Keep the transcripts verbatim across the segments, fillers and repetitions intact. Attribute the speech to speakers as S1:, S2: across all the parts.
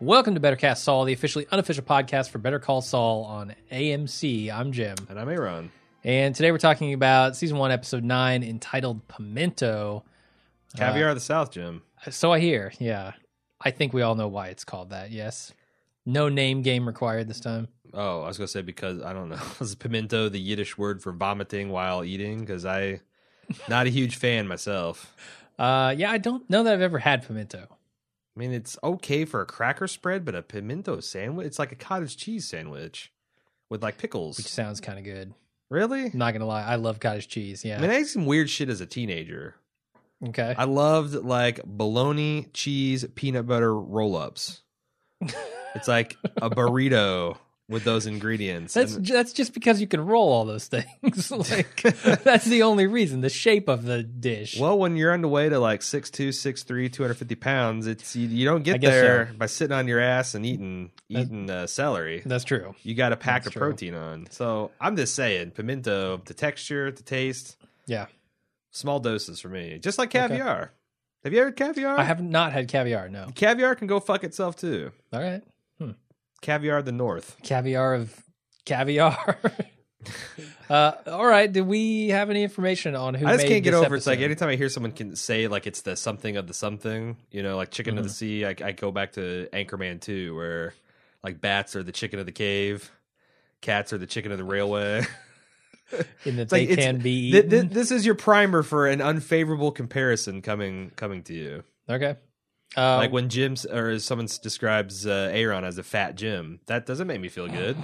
S1: Welcome to Better Cast Saul, the officially unofficial podcast for Better Call Saul on A M C. I'm Jim.
S2: And I'm Aaron.
S1: And today we're talking about Season one, Episode nine, entitled Pimento.
S2: Caviar
S1: uh,
S2: of the South, Jim.
S1: So I hear, yeah. I think we all know why it's called that, yes. No name game required this time.
S2: Oh, I was going to say because, I don't know, is pimento the Yiddish word for vomiting while eating? Because I'm not a huge fan myself.
S1: Uh, yeah, I don't know that I've ever had pimento.
S2: I mean, it's okay for a cracker spread, but a pimento sandwich, it's like a cottage cheese sandwich with like pickles.
S1: Which sounds kind of good.
S2: Really?
S1: I'm not going to lie. I love cottage cheese, yeah.
S2: I mean, I ate some weird shit as a teenager.
S1: Okay.
S2: I loved like bologna, cheese, peanut butter roll-ups. It's like a burrito with those ingredients.
S1: That's
S2: and,
S1: that's just because you can roll all those things. Like that's the only reason. The shape of the dish.
S2: Well, when you're on the way to like six two, six three, two hundred fifty pounds, it's you, you don't
S1: I
S2: get
S1: guess
S2: there
S1: so.
S2: by sitting on your ass and eating
S1: That-
S2: eating uh, celery.
S1: That's true.
S2: You got to pack
S1: That's
S2: a
S1: true.
S2: protein on. So I'm just saying, pimento, the texture, the taste,
S1: Yeah.
S2: small doses for me. Just like caviar. Have you ever had caviar?
S1: I have not had caviar, no.
S2: Caviar can go fuck itself too.
S1: All right.
S2: Caviar of the North.
S1: Caviar of caviar. uh, all right. Do we have any information on who
S2: I just
S1: made
S2: can't get
S1: this
S2: over. It's like
S1: episode?
S2: anytime I hear someone can say like it's the something of the something, you know, like chicken of the sea. I, I go back to Anchorman two, where like bats are the chicken of the cave, cats are the chicken of the railway.
S1: in that
S2: It's like
S1: they
S2: it's-
S1: can be
S2: th-
S1: eaten.
S2: th- this is your primer for an unfavorable comparison coming coming to you.
S1: Okay. Uh,
S2: Like when Jim s- or as someone s- describes uh, Aaron as a fat Jim, that doesn't make me feel good.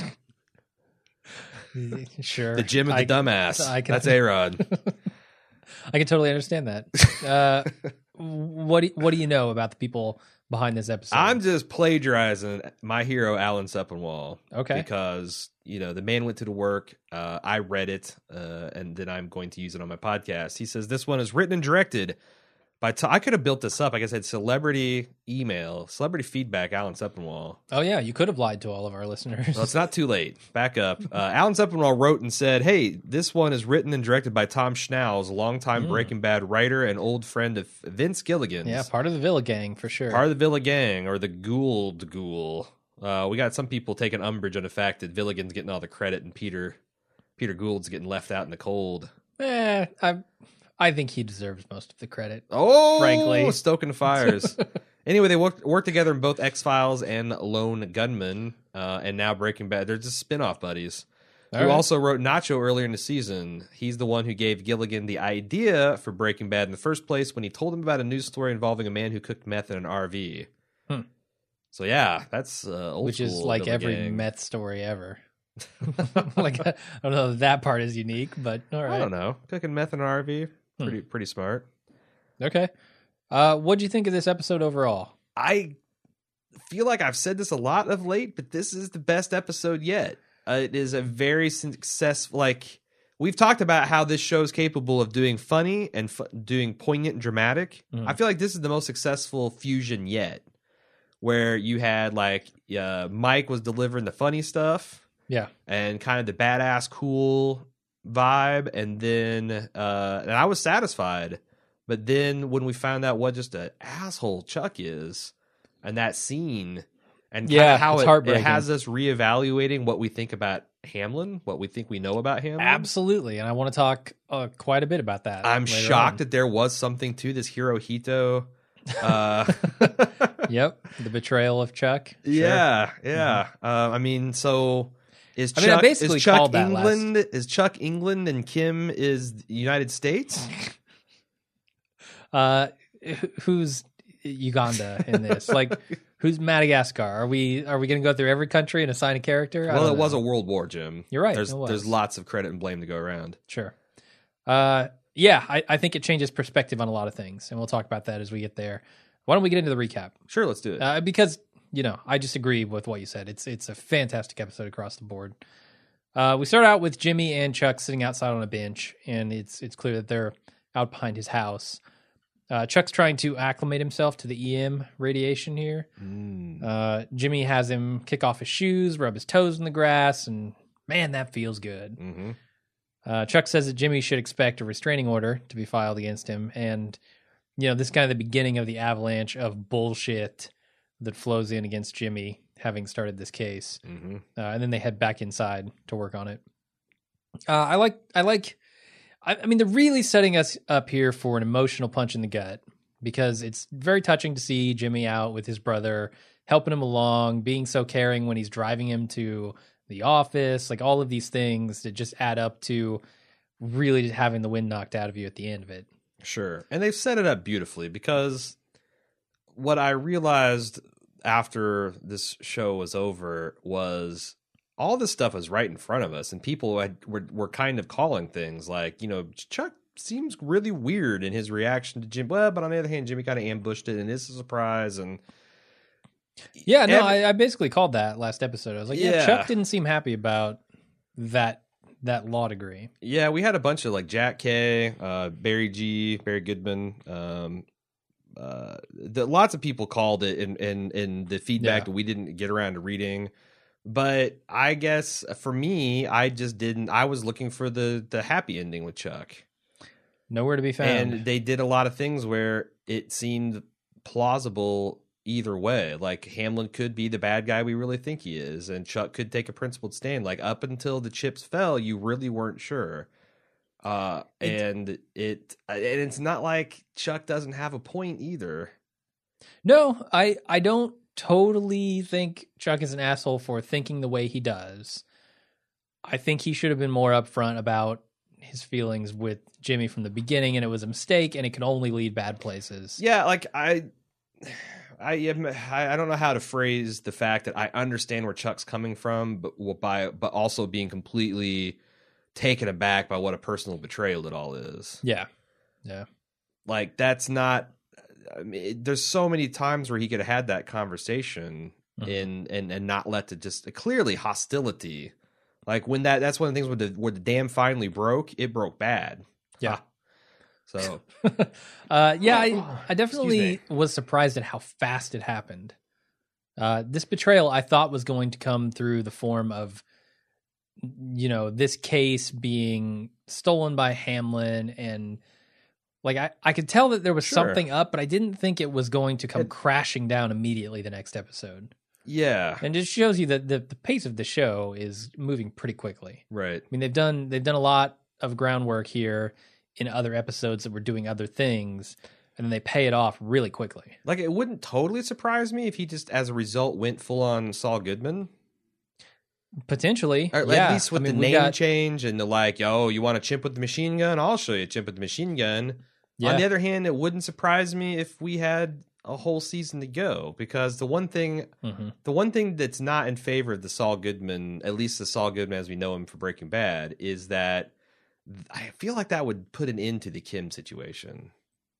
S1: sure.
S2: The Jim of
S1: I-
S2: the dumbass.
S1: I can-
S2: That's Aaron.
S1: I can totally understand that. Uh, what do, what do you know about the people behind this episode?
S2: I'm just plagiarizing my hero, Alan Sepinwall.
S1: Okay.
S2: Because, you know, the man went to the work. Uh, I read it, uh, and then I'm going to use it on my podcast. He says this one is written and directed by, T- I could have built this up. Like I said, celebrity email, celebrity feedback, Alan Sepinwall.
S1: Oh, yeah. You could have lied to all of our listeners.
S2: Well, it's not too late. Back up. Uh, Alan Sepinwall wrote and said, hey, this one is written and directed by Tom Schnauz, a longtime Breaking Bad writer and old friend of Vince Gilligan's.
S1: Yeah, part of the Villa gang for sure.
S2: Part of the Villa Gang, or the Gould Ghoul. Uh, we got some people taking umbrage on the fact that Villigan's getting all the credit and Peter Peter Gould's getting left out in the cold.
S1: Eh, I I think he deserves most of the credit.
S2: Oh,
S1: Frankly.
S2: stoking the fires. Anyway, they worked worked together in both X-Files and Lone Gunman, uh, and now Breaking Bad. They're just spin-off buddies.
S1: All
S2: who
S1: right.
S2: also wrote Nacho earlier in the season. He's the one who gave Gilligan the idea for Breaking Bad in the first place when he told him about a news story involving a man who cooked meth in an R V.
S1: Hmm.
S2: So yeah, that's uh, old
S1: Which is
S2: school
S1: like
S2: Villa
S1: every
S2: Gang.
S1: meth story ever. Like I don't know if that part is unique, but all right.
S2: I don't know. Cooking meth in an R V, pretty pretty smart.
S1: Okay. Uh, what'd you think of this episode overall?
S2: I feel like I've said this a lot of late, but this is the best episode yet. Uh, it is a very successful. Like we've talked about how this show is capable of doing funny and fu- doing poignant and dramatic. I feel like this is the most successful fusion yet, where you had like uh, Mike was delivering the funny stuff.
S1: Yeah.
S2: And kind of the badass cool vibe, and then uh and I was satisfied, but then when we found out what just an asshole Chuck is, and that scene, and
S1: Yeah,
S2: kinda how
S1: it's
S2: it, it
S1: heartbreaking.
S2: has us reevaluating what we think about Hamlin, what we think we know about Hamlin.
S1: Absolutely. And I want to talk uh, quite a bit about that.
S2: I'm
S1: later
S2: shocked
S1: on.
S2: that there was something to this Hirohito. Uh,
S1: Yep. The betrayal of Chuck. Sure.
S2: yeah, yeah. Uh, I mean, so. Is
S1: I
S2: Chuck,
S1: mean, I basically
S2: is Chuck
S1: called that last-
S2: England? Is Chuck England and Kim is the United States?
S1: Uh, wh- who's Uganda in this? Like, who's Madagascar? Are we are we going to go through every country and assign a character? I
S2: Well,
S1: don't
S2: it was
S1: know.
S2: a world war, Jim.
S1: You're right,
S2: There's
S1: it was.
S2: there's lots of credit and blame to go around.
S1: Sure. Uh, yeah, I, I think it changes perspective on a lot of things, and we'll talk about that as we get there. Why don't we get into the recap?
S2: Sure, let's do it.
S1: Uh, because you know, I just agree with what you said. It's it's a fantastic episode across the board. Uh, we start out with Jimmy and Chuck sitting outside on a bench, and it's it's clear that they're out behind his house. Uh, Chuck's trying to acclimate himself to the E M radiation here.
S2: Mm.
S1: Uh, Jimmy has him kick off his shoes, rub his toes in the grass, and man, that feels good.
S2: hmm
S1: Uh, Chuck says that Jimmy should expect a restraining order to be filed against him, and you know this is kind of the beginning of the avalanche of bullshit that flows in against Jimmy having started this case.
S2: Mm-hmm.
S1: Uh, and then they head back inside to work on it. Uh, I like, I like, I, I mean, they're really setting us up here for an emotional punch in the gut because it's very touching to see Jimmy out with his brother, helping him along, being so caring when he's driving him to the office, like all of these things that just add up to really just having the wind knocked out of you at the end of it.
S2: Sure. And they've set it up beautifully because what I realized after this show was over was all this stuff was right in front of us, and people had, were were kind of calling things like, you know, Chuck seems really weird in his reaction to Jim. Well, but on the other hand, Jimmy kind of ambushed it, and it's a surprise. And
S1: yeah, no,
S2: every,
S1: I, I basically called that last episode. I was like, yeah,
S2: yeah,
S1: Chuck didn't seem happy about that that law degree.
S2: Yeah, we had a bunch of like Jack K, uh, Barry G, Barry Goodman. Um, uh, the, lots of people called it in in, in the feedback
S1: Yeah.
S2: that we didn't get around to reading. But I guess for me, I just didn't. I was looking for the the happy ending with Chuck.
S1: Nowhere to be found.
S2: And they did a lot of things where it seemed plausible either way. Like Hamlin could be the bad guy we really think he is, and Chuck could take a principled stand. Like up until the chips fell, you really weren't sure. Uh, and it and it's not like Chuck doesn't have a point either.
S1: No, I I don't totally think Chuck is an asshole for thinking the way he does. I think he should have been more upfront about his feelings with Jimmy from the beginning, and it was a mistake, and it could only lead bad places.
S2: Yeah, like I, I am. I don't know how to phrase the fact that I understand where Chuck's coming from, but by but also being completely taken aback by what a personal betrayal it all is.
S1: Yeah, yeah.
S2: Like that's not. I mean, there's so many times where he could have had that conversation
S1: Mhm.
S2: and and and not let to just clearly hostility. Like when that that's one of the things where the where the dam finally broke, it broke bad.
S1: Yeah.
S2: Ha. So
S1: uh, yeah, I, I definitely
S2: Excuse
S1: was surprised at how fast it happened. Uh, this betrayal I thought was going to come through the form of, you know, this case being stolen by Hamlin, and like I, I could tell that there was
S2: Sure.
S1: something up, but I didn't think it was going to come
S2: It-
S1: crashing down immediately the next episode.
S2: yeah,
S1: And it shows you that the, the pace of the show is moving pretty quickly.
S2: right.
S1: I mean, they've done they've done a lot of groundwork here in other episodes that were doing other things, and then they pay it off really quickly.
S2: Like it wouldn't totally surprise me if he just, as a result, went full on Saul Goodman.
S1: Potentially,
S2: Or
S1: yeah.
S2: at least with
S1: I mean,
S2: the
S1: we
S2: name
S1: got-
S2: change and the like, oh, you want a chimp with the machine gun? I'll show you a chimp with the machine gun.
S1: Yeah.
S2: On the other hand, it wouldn't surprise me if we had a whole season to go, because the one thing,
S1: Mhm.
S2: the one thing that's not in favor of the Saul Goodman, at least the Saul Goodman as we know him for Breaking Bad, is that I feel like that would put an end to the Kim situation.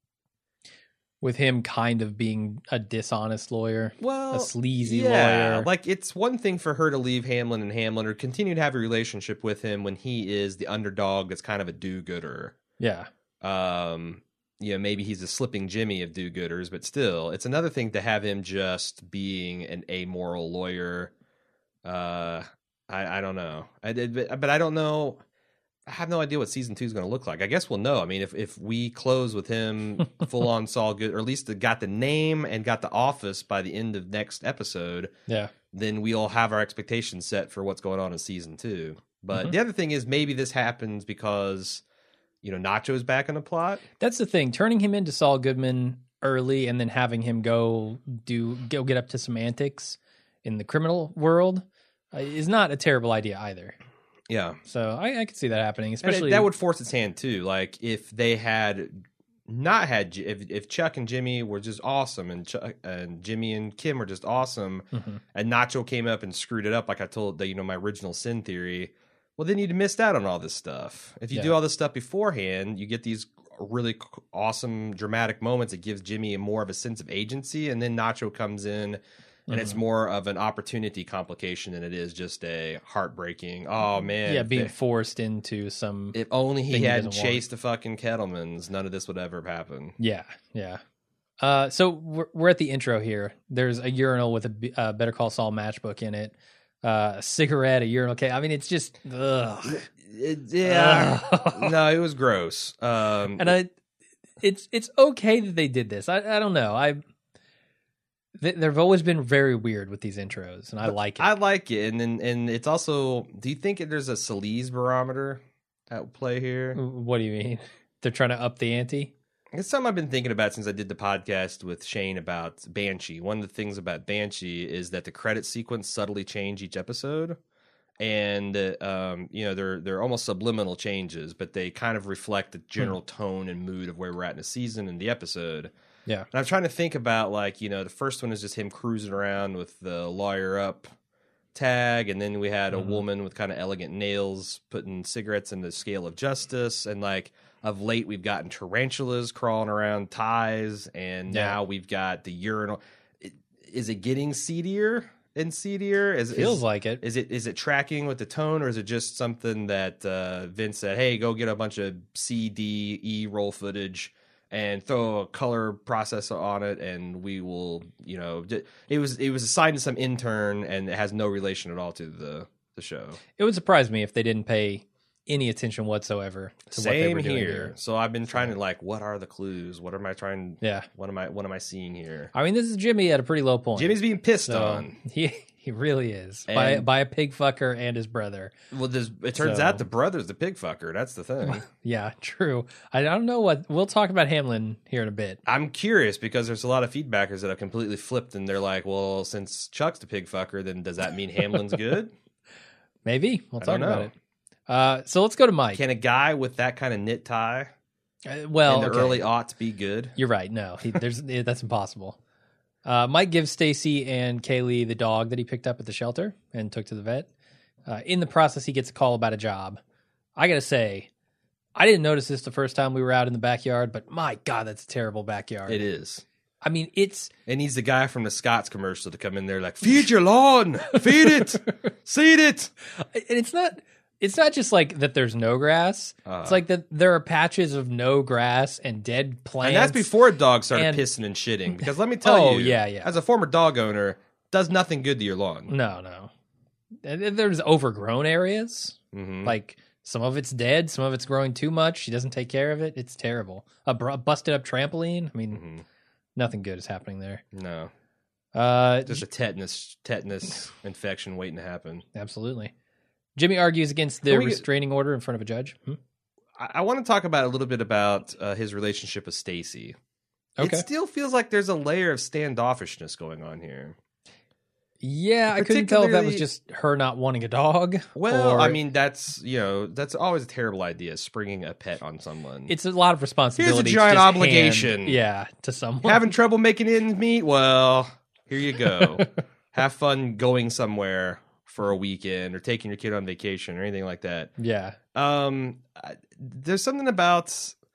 S1: with him kind of being a dishonest lawyer,
S2: Well,
S1: a sleazy
S2: yeah,
S1: lawyer.
S2: like it's one thing for her to leave Hamlin and Hamlin or continue to have a relationship with him when he is the underdog that's kind of a do-gooder.
S1: Yeah,
S2: Um, you know, maybe he's a slipping Jimmy of do-gooders, but still, it's another thing to have him just being an amoral lawyer. Uh, I, I don't know. I did, but, but I don't know. I have no idea what season two is going to look like. I guess we'll know. I mean, if, if we close with him full on Saul Good, or at least got the name and got the office by the end of next episode,
S1: yeah.
S2: then we'll have our expectations set for what's going on in season two. But
S1: Mhm.
S2: the other thing is maybe this happens because, you know, Nacho's back in the plot.
S1: That's the thing. Turning him into Saul Goodman early and then having him go do go get up to some antics in the criminal world uh, is not a terrible idea either.
S2: Yeah.
S1: So I, I could see that happening,
S2: And
S1: especially
S2: it, that would force its hand too. Like if they had not had, J- if, if Chuck and Jimmy were just awesome and Chuck, and Jimmy and Kim were just awesome,
S1: Mhm.
S2: and Nacho came up and screwed it up, like I told the, you know, my original sin theory, well, then you'd have missed out on all this stuff. If you
S1: Yeah.
S2: do all this stuff beforehand, you get these really c- awesome dramatic moments. It gives Jimmy more of a sense of agency, and then Nacho comes in. And it's
S1: Mhm.
S2: more of an opportunity complication than it is just a heartbreaking, oh man.
S1: yeah,
S2: if
S1: being
S2: they-
S1: forced into some
S2: if only he
S1: thing he
S2: hadn't
S1: doesn't want.
S2: chased the fucking Kettlemans, none of this would ever have happened.
S1: Yeah, yeah. Uh, so we're, we're at the intro here. There's a urinal with a B- uh, Better Call Saul matchbook in it, uh, a cigarette, a urinal cake. I mean, it's just ugh.
S2: It- yeah.
S1: Ugh.
S2: No, it was gross. Um,
S1: And I, it's it's okay that they did this. I I don't know. I They, they've always been very weird with these intros, and I
S2: But
S1: like it.
S2: I like it, and then and it's also. Do you think there's a Solis barometer at play here?
S1: What do you mean? They're trying to up the ante?
S2: It's something I've been thinking about since I did the podcast with Shane about Banshee. One of the things about Banshee is that the credit sequence subtly change each episode, and uh, um, you know they're they're almost subliminal changes, but they kind of reflect the general tone and mood of where we're at in the season and the episode.
S1: Yeah.
S2: And I'm trying to think about, like, you know, the first one is just him cruising around with the lawyer up tag, and then we had a
S1: Mhm.
S2: woman with kind of elegant nails putting cigarettes in the scale of justice, and like of late we've gotten tarantulas crawling around ties, and
S1: Yeah.
S2: now we've got the urinal. I- Is it getting seedier and seedier? Is,
S1: Feels
S2: is,
S1: like it.
S2: Is it is it tracking with the tone, or is it just something that uh, Vince said, "Hey, go get a bunch of C, D, E roll footage and throw a color processor on it, and we will," you know, d- it was it was assigned to some intern, and it has no relation at all to the the show.
S1: It would surprise me if they didn't pay any attention whatsoever to what they
S2: Same
S1: were doing
S2: here.
S1: here.
S2: So I've been trying to like, what are the clues? What am I trying?
S1: Yeah.
S2: What am I? What am I seeing here?
S1: I mean, this is Jimmy at a pretty low point.
S2: Jimmy's being pissed
S1: so
S2: on.
S1: he he really is by
S2: And-
S1: by a pig fucker and his brother.
S2: Well, there's, it turns
S1: So-
S2: out the brother's the pig fucker. That's the thing.
S1: Yeah, true. I don't know what we'll talk about Hamlin here in a bit.
S2: I'm curious because there's a lot of feedbackers that have completely flipped, and they're like, "Well, since Chuck's the pig fucker, then does that mean Hamlin's good?"
S1: Maybe we'll
S2: I
S1: talk
S2: don't
S1: about
S2: know.
S1: it. Uh, so let's go to Mike.
S2: Can a guy with that kind of knit tie
S1: Uh, well,
S2: in the
S1: okay.
S2: early aughts be good?
S1: You're right. No, he, there's that's impossible. Uh, Mike gives Stacy and Kaylee the dog that he picked up at the shelter and took to the vet. Uh, in the process, he gets a call about a job. I gotta say, I didn't notice this the first time we were out in the backyard, but my God, that's a terrible backyard.
S2: It is.
S1: I mean, it's
S2: It needs the guy from the Scott's commercial to come in there like, feed your lawn, feed it, seed it.
S1: and it's not. It's not just like that. There's no grass.
S2: Uh,
S1: It's like that there are patches of no grass and dead plants.
S2: And that's before dogs started
S1: and-
S2: pissing and shitting. Because let me tell
S1: Oh,
S2: you,
S1: yeah, yeah.
S2: as a former dog owner, does nothing good to your lawn.
S1: No, no. And then there's overgrown areas.
S2: Mhm.
S1: Like some of it's dead, some of it's growing too much. She doesn't take care of it. It's terrible. A br- busted up trampoline. I mean,
S2: Mhm.
S1: nothing good is happening there.
S2: No,
S1: Uh,
S2: just a tetanus tetanus infection waiting to happen.
S1: absolutely. Jimmy argues against the
S2: Can we get-
S1: restraining order in front of a judge. Hmm?
S2: I, I want to talk about a little bit about uh, his relationship with Stacy.
S1: Okay.
S2: It still feels like there's a layer of standoffishness going on here.
S1: Yeah, I couldn't tell if that was
S2: Particularly-
S1: just her not wanting a dog.
S2: Well,
S1: or
S2: I mean, that's, you know, that's always a terrible idea, springing a pet on someone.
S1: it's a lot of responsibility. to
S2: giant
S1: just
S2: obligation.
S1: hand- yeah, to someone.
S2: Having trouble making ends meet? Well, here you go. Have fun going somewhere for a weekend or taking your kid on vacation or anything like that.
S1: yeah.
S2: Um, I- there's something about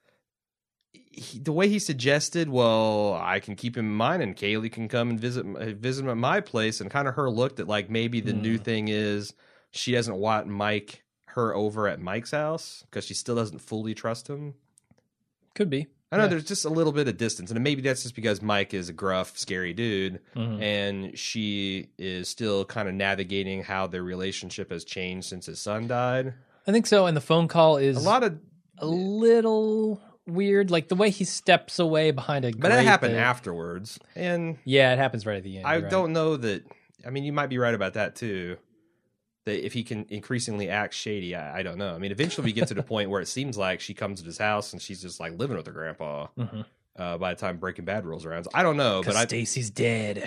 S2: he, the way he suggested, well, I can keep him in mind and Kaylee can come and visit visit him at my place, and kind of her look that like maybe the
S1: Hmm.
S2: new thing is she doesn't want Mike her over at Mike's house because she still doesn't fully trust him.
S1: Could be.
S2: I know
S1: Yeah.
S2: there's just a little bit of distance, and maybe that's just because Mike is a gruff, scary dude,
S1: Mhm.
S2: and she is still kind of navigating how their relationship has changed since his son died.
S1: I think so. And the phone call is
S2: A lot of,
S1: a little weird, like the way he steps away behind a.
S2: but it
S1: grate
S2: happened
S1: that-
S2: afterwards, and
S1: Yeah, it happens right at the end.
S2: I
S1: you're right.
S2: don't know that. I mean, you might be right about that too. That if he can increasingly act shady, I, I don't know. I mean, eventually we get to the point where it seems like she comes to his house and she's just like living with her grandpa.
S1: Mhm.
S2: Uh, by the time Breaking Bad rolls around, so I don't know, but
S1: Because
S2: I.
S1: Stacy's dead.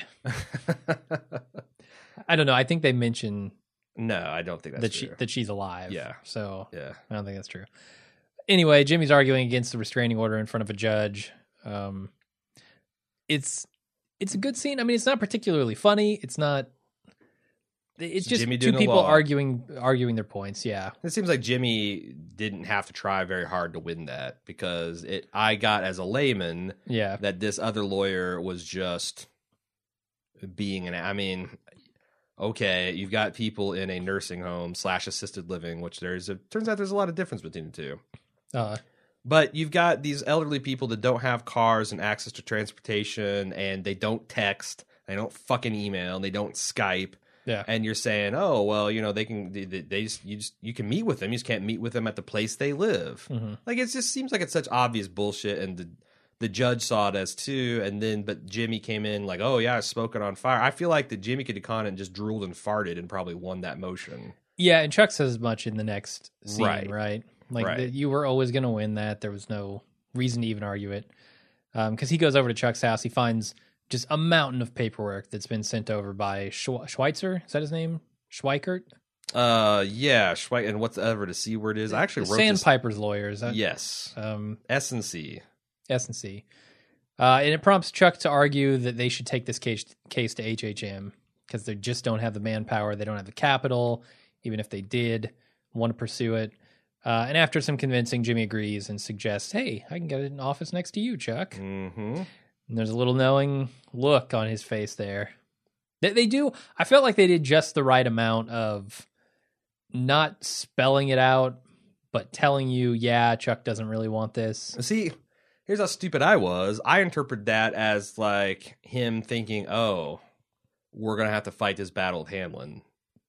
S1: I don't know. I think they mention
S2: No, I don't think that's
S1: that she
S2: true.
S1: that she's alive.
S2: Yeah.
S1: So
S2: yeah.
S1: I don't think that's true. Anyway, Jimmy's arguing against the restraining order in front of a judge. Um, it's it's a good scene. I mean, it's not particularly funny. It's not. It's just
S2: Jimmy
S1: two
S2: doing the
S1: people
S2: law.
S1: arguing arguing their points. Yeah.
S2: It seems like Jimmy didn't have to try very hard to win that because it. I got as a layman
S1: Yeah.
S2: that this other lawyer was just being an. I mean, okay, you've got people in a nursing home slash assisted living, which there's a turns out there's a lot of difference between the two.
S1: Uh,
S2: But you've got these elderly people that don't have cars and access to transportation, and they don't text, they don't fucking email, and they don't Skype.
S1: yeah.
S2: And you're saying, oh well, you know, they can, they, they just, you just, you can meet with them. You just can't meet with them at the place they live.
S1: hmm
S2: Like it just seems like it's such obvious bullshit, and the the judge saw it as two, and then but Jimmy came in like, oh yeah, smoking on fire. I feel like that Jimmy could have gone and just drooled and farted and probably won that motion.
S1: Yeah, and Chuck says as much in the next scene, right?
S2: Right.
S1: Like
S2: Right.
S1: that you were always going to win that. There was no reason to even argue it. Because he goes over to Chuck's house, he finds just a mountain of paperwork that's been sent over by Schwe- Schweitzer. Is that his name? Schweikert?
S2: Uh, yeah, Schweik, and whatever the C word is. I actually
S1: The
S2: wrote this.
S1: Sandpiper's lawyers. That,
S2: Yes,
S1: Um,
S2: S and C.
S1: S and C. Uh, and it prompts Chuck to argue that they should take this case, case to H H M because they just don't have the manpower. They don't have the capital. Even if they did want to pursue it. Uh, and after some convincing, Jimmy agrees and suggests, hey, I can get an office next to you, Chuck.
S2: Mm-hmm.
S1: And there's a little knowing look on his face there. They, they do. I felt like they did just the right amount of not spelling it out, but telling you, yeah, Chuck doesn't really want this.
S2: See, here's how stupid I was. I interpret that as like him thinking, "Oh, we're gonna have to fight this battle with Hamlin."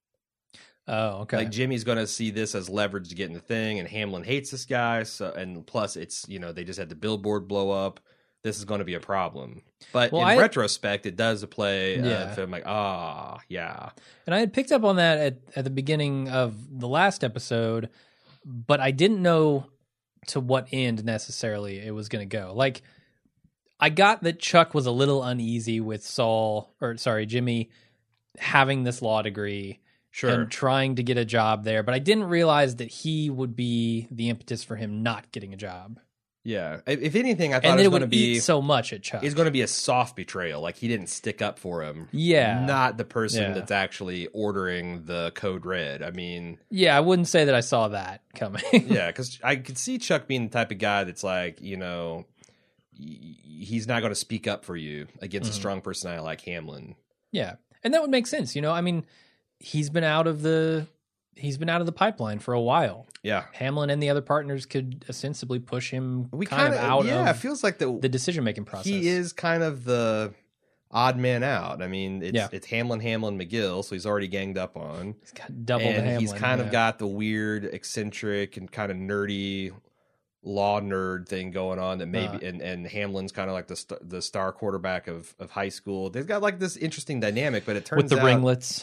S1: Oh, okay.
S2: Like Jimmy's gonna see this as leverage to get in the thing, and Hamlin hates this guy. So, and plus, it's you know they just had the billboard blow up. This is going to be a problem. But
S1: Well,
S2: in
S1: I-
S2: retrospect, it does play. Uh,
S1: Yeah.
S2: so I'm like, ah, yeah.
S1: And I had picked up on that at, at the beginning of the last episode, but I didn't know to what end necessarily it was going to go. Like, I got that Chuck was a little uneasy with Saul, or sorry, Jimmy, having this law degree
S2: Sure.
S1: and trying to get a job there, but I didn't realize that he would be the impetus for him not getting a job.
S2: Yeah. If if anything, I thought
S1: And
S2: it
S1: it
S2: was going to
S1: would
S2: be
S1: eat so much at Chuck.
S2: it's going to be a soft betrayal. Like he didn't stick up for him.
S1: Yeah.
S2: Not the person
S1: Yeah.
S2: that's actually ordering the code red. I mean,
S1: Yeah, I wouldn't say that I saw that coming.
S2: yeah, because I could see Chuck being the type of guy that's like, you know, y- he's not going to speak up for you against
S1: Mhm.
S2: a strong personality like Hamlin.
S1: Yeah. And that would make sense, you know? I mean, he's been out of the he's been out of the pipeline for a while.
S2: Yeah.
S1: Hamlin and the other partners could ostensibly push him
S2: We
S1: kind
S2: kind
S1: of out
S2: yeah, it
S1: of
S2: feels like the,
S1: the decision-making process.
S2: he is kind of the odd man out. I mean, it's
S1: Yeah.
S2: it's Hamlin, Hamlin, McGill, so he's already ganged up on.
S1: He's got double
S2: and
S1: the Hamlin.
S2: he's kind
S1: yeah.
S2: of got the weird, eccentric, and kind of nerdy law nerd thing going on that maybe,
S1: Uh.
S2: and, and Hamlin's kind of like the st- the star quarterback of, of high school. They've got like this interesting dynamic, but it turns
S1: with the
S2: out,
S1: ringlets.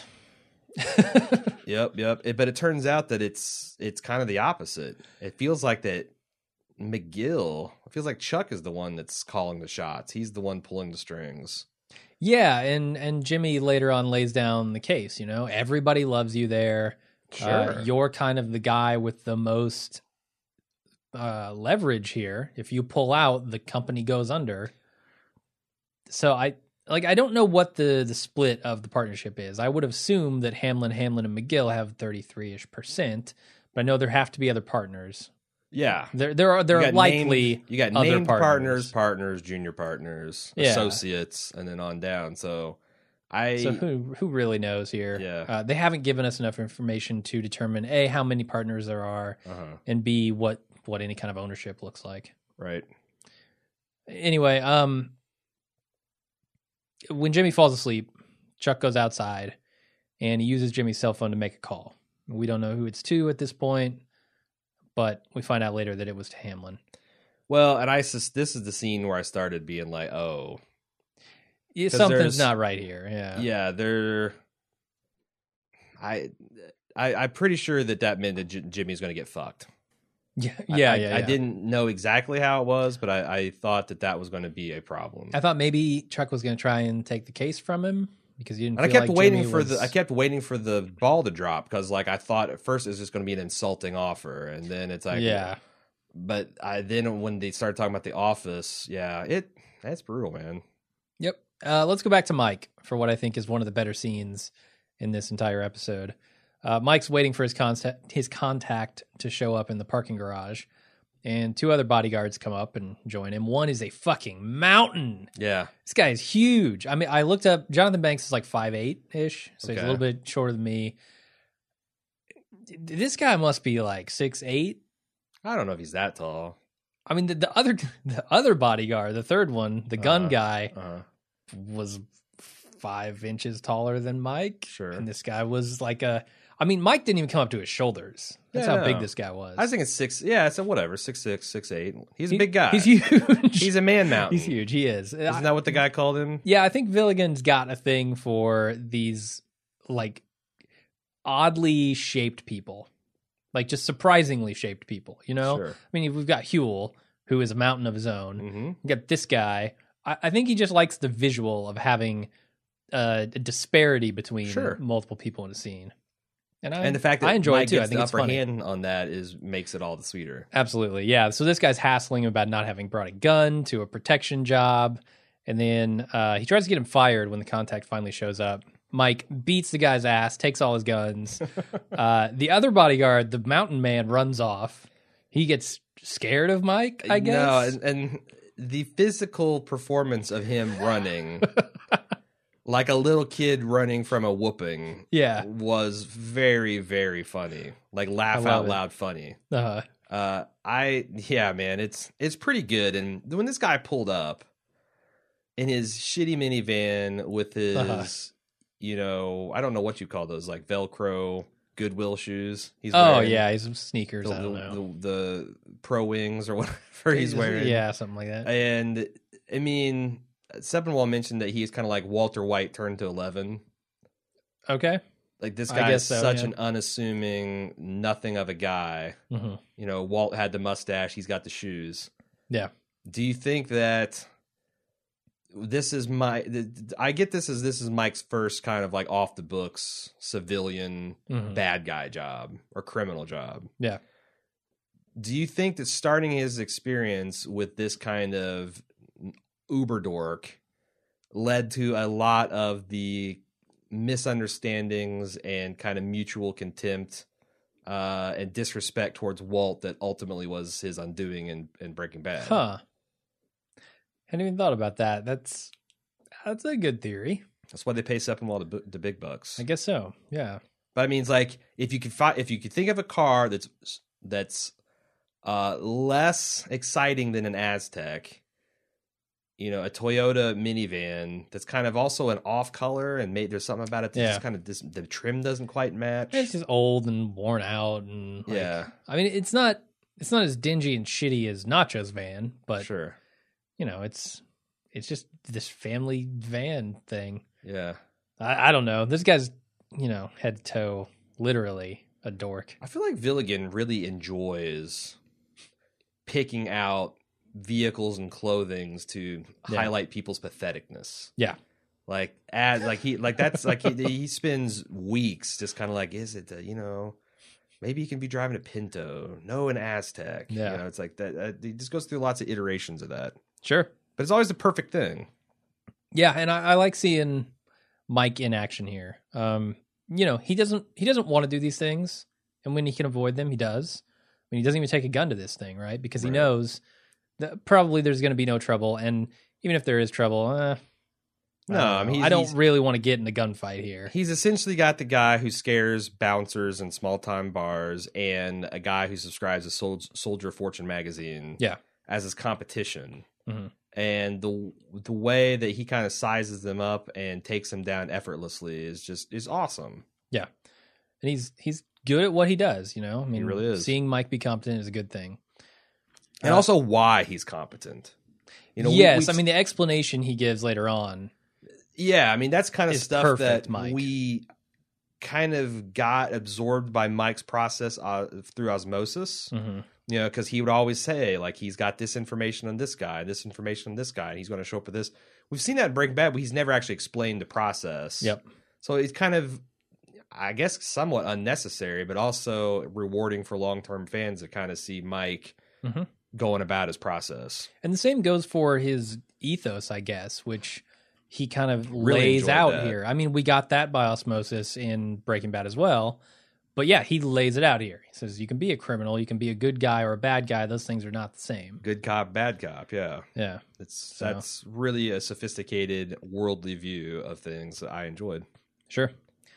S2: Yep, yep. It, but it turns out that it's it's kind of the opposite. It feels like that McGill. It feels like Chuck is the one that's calling the shots. He's the one pulling the strings.
S1: Yeah, and and Jimmy later on lays down the case, you know. Everybody loves you there. Uh, you're kind of the guy with the most uh, leverage here. If you pull out, the company goes under. So I like I don't know what the the split of the partnership is. I would assume that Hamlin, Hamlin, and McGill have thirty-three ish percent, but I know there have to be other partners.
S2: Yeah.
S1: There there are there
S2: You
S1: are
S2: got
S1: likely
S2: named, you got
S1: other
S2: named
S1: partners.
S2: partners, partners, junior partners,
S1: Yeah.
S2: associates, and then on down. So I
S1: So who who really knows here?
S2: Yeah.
S1: Uh, they haven't given us enough information to determine A, how many partners there are,
S2: uh-huh.
S1: and B, what what any kind of ownership looks like.
S2: Right.
S1: Anyway, um when Jimmy falls asleep, Chuck goes outside and he uses Jimmy's cell phone to make a call. We don't know who it's to at this point, but we find out later that it was to Hamlin.
S2: Well, and I sus- this is the scene where I started being like, oh,
S1: Yeah,
S2: 'Cause
S1: something's
S2: there's-
S1: not right here. Yeah.
S2: yeah, they're. I, I I'm pretty sure that that meant that J- Jimmy's going to get fucked.
S1: Yeah.
S2: I-
S1: Yeah.
S2: I,
S1: yeah,
S2: I
S1: yeah.
S2: didn't know exactly how it was, but I, I thought that that was going to be a problem.
S1: I thought maybe Chuck was going to try and take the case from him because he didn't.
S2: And I
S1: feel
S2: kept
S1: like
S2: waiting
S1: Jimmy
S2: for
S1: was...
S2: the I kept waiting for the ball to drop because like I thought at first it was just going to be an insulting offer, and then it's like
S1: yeah.
S2: But I then when they started talking about the office, yeah, it that's brutal, man.
S1: Yep. Uh, let's go back to Mike for what I think is one of the better scenes in this entire episode. Uh, Mike's waiting for his contact, his contact to show up in the parking garage, and two other bodyguards come up and join him. One is a fucking mountain.
S2: Yeah,
S1: This guy is huge. I mean, I looked up, Jonathan Banks is like five eight ish, so he's a
S2: Okay.
S1: little bit shorter than me. This guy must be like six eight.
S2: I don't know if he's that tall.
S1: I mean, the, the other the other bodyguard, the third one, the gun
S2: Uh-huh.
S1: guy,
S2: Uh,
S1: was five inches taller than Mike.
S2: Sure.
S1: And this guy was like a, I mean, Mike didn't even come up to his shoulders. That's
S2: Yeah,
S1: how big
S2: no.
S1: this guy was.
S2: I was thinking six. Yeah, so whatever, six six, six eight. He's a
S1: He-
S2: big guy.
S1: He's huge.
S2: He's a man mountain.
S1: He's huge. He is.
S2: Isn't that what the guy called him?
S1: Yeah, I think Villigan's got a thing for these like oddly shaped people, like just surprisingly shaped people. You know,
S2: Sure.
S1: I mean, we've got Huel, who is a mountain of his own.
S2: Mm-hmm.
S1: We got this guy. I, I think he just likes the visual of having uh, a disparity between
S2: Sure.
S1: multiple people in a scene, and I
S2: And the fact that
S1: I enjoy
S2: Mike
S1: it too. I
S2: gets
S1: think
S2: the
S1: it's
S2: upper
S1: funny.
S2: hand on that is makes it all the sweeter.
S1: Absolutely, yeah. So this guy's hassling him about not having brought a gun to a protection job, and then uh, he tries to get him fired when the contact finally shows up. Mike beats the guy's ass, takes all his guns. uh, the other bodyguard, the mountain man, runs off. He gets scared of Mike, I guess.
S2: No, and, and the physical performance of him running, like a little kid running from a whooping,
S1: Yeah.
S2: was very, very funny. Like laugh
S1: I love
S2: out
S1: it.
S2: loud funny.
S1: Uh,
S2: Uh, I yeah, man, it's it's pretty good. And when this guy pulled up in his shitty minivan with his,
S1: Uh-huh.
S2: you know, I don't know what you call those, like Velcro Goodwill shoes. He's
S1: oh
S2: wearing
S1: yeah, he's sneakers.
S2: the,
S1: I don't
S2: the,
S1: know.
S2: the, the Pro Wings or whatever he's wearing.
S1: Yeah, something like that.
S2: And I mean, Sepinwall mentioned that he's kind of like Walter White turned to eleven.
S1: Okay.
S2: Like this
S1: I
S2: guy
S1: guess
S2: is
S1: so,
S2: such
S1: yeah.
S2: an unassuming, nothing of a guy.
S1: hmm
S2: You know, Walt had the mustache, he's got the shoes.
S1: Yeah.
S2: Do you think that this is my? I get this as this is Mike's first kind of like off the books civilian
S1: Mhm.
S2: bad guy job or criminal job.
S1: Yeah.
S2: Do you think that starting his experience with this kind of uber dork led to a lot of the misunderstandings and kind of mutual contempt uh, and disrespect towards Walt that ultimately was his undoing in, in Breaking Bad?
S1: Huh. Hadn't even thought about that. That's that's a good theory.
S2: That's why they pay Sepinwall the, bu- the big bucks.
S1: I guess so. Yeah.
S2: But I mean, it's like if you could fi- if you could think of a car that's that's uh, less exciting than an Aztec, you know, a Toyota minivan that's kind of also an off color and made there's something about it that
S1: Yeah.
S2: just kind of dis- the trim doesn't quite match.
S1: It's just old and worn out, and like,
S2: Yeah.
S1: I mean, it's not it's not as dingy and shitty as Nacho's van, but
S2: Sure.
S1: you know, it's it's just this family van thing.
S2: Yeah.
S1: I, I don't know. This guy's, you know, head to toe, literally a dork.
S2: I feel like Villigan really enjoys picking out vehicles and clothings to
S1: Yeah.
S2: highlight people's patheticness.
S1: Yeah.
S2: Like as like he like that's like he he spends weeks just kind of like, is it the, you know, maybe you can be driving a Pinto, no an Aztec.
S1: Yeah.
S2: You know, it's like that. Uh, he just goes through lots of iterations of that,
S1: Sure.
S2: but it's always the perfect thing.
S1: Yeah, and I, I like seeing Mike in action here. Um, you know, he doesn't he doesn't want to do these things, and when he can avoid them, he does. I mean, he doesn't even take a gun to this thing, right? Because he
S2: Right.
S1: knows that probably there's going to be no trouble, and even if there is trouble, eh,
S2: No,
S1: I,
S2: I
S1: don't
S2: mean,
S1: know.
S2: he's-
S1: I don't
S2: he's-
S1: really want to get in a gunfight here.
S2: He's essentially got the guy who scares bouncers in small time bars and a guy who subscribes to Sol- Soldier of Fortune magazine
S1: Yeah.
S2: as his competition.
S1: Mhm.
S2: And the the way that he kind of sizes them up and takes them down effortlessly is just is awesome.
S1: Yeah, and he's he's good at what he does. You know, I mean,
S2: really is.
S1: Seeing Mike be competent is a good thing.
S2: And
S1: Uh,
S2: also why he's competent. You know, we-
S1: yes,
S2: we-
S1: I mean the explanation he gives later on.
S2: yeah, I mean that's kind of
S1: It's
S2: stuff
S1: perfect,
S2: that
S1: Mike.
S2: we kind of got absorbed by Mike's process uh, through osmosis.
S1: hmm
S2: You know, because he would always say, like, he's got this information on this guy, this information on this guy, and he's going to show up with this. We've seen that in Breaking Bad, but he's never actually explained the process.
S1: Yep.
S2: So it's kind of, I guess, somewhat unnecessary, but also rewarding for long term fans to kind of see Mike
S1: Mhm.
S2: going about his process.
S1: And the same goes for his ethos, I guess, which he kind of
S2: Really
S1: lays
S2: enjoyed
S1: out
S2: that.
S1: here. I mean, we got that by osmosis in Breaking Bad as well. But yeah, he lays it out here. He says you can be a criminal, you can be a good guy or a bad guy. Those things are not the same.
S2: Good cop, bad cop. Yeah.
S1: Yeah,
S2: It's,
S1: So-
S2: That's really a sophisticated, worldly view of things that I enjoyed.
S1: sure.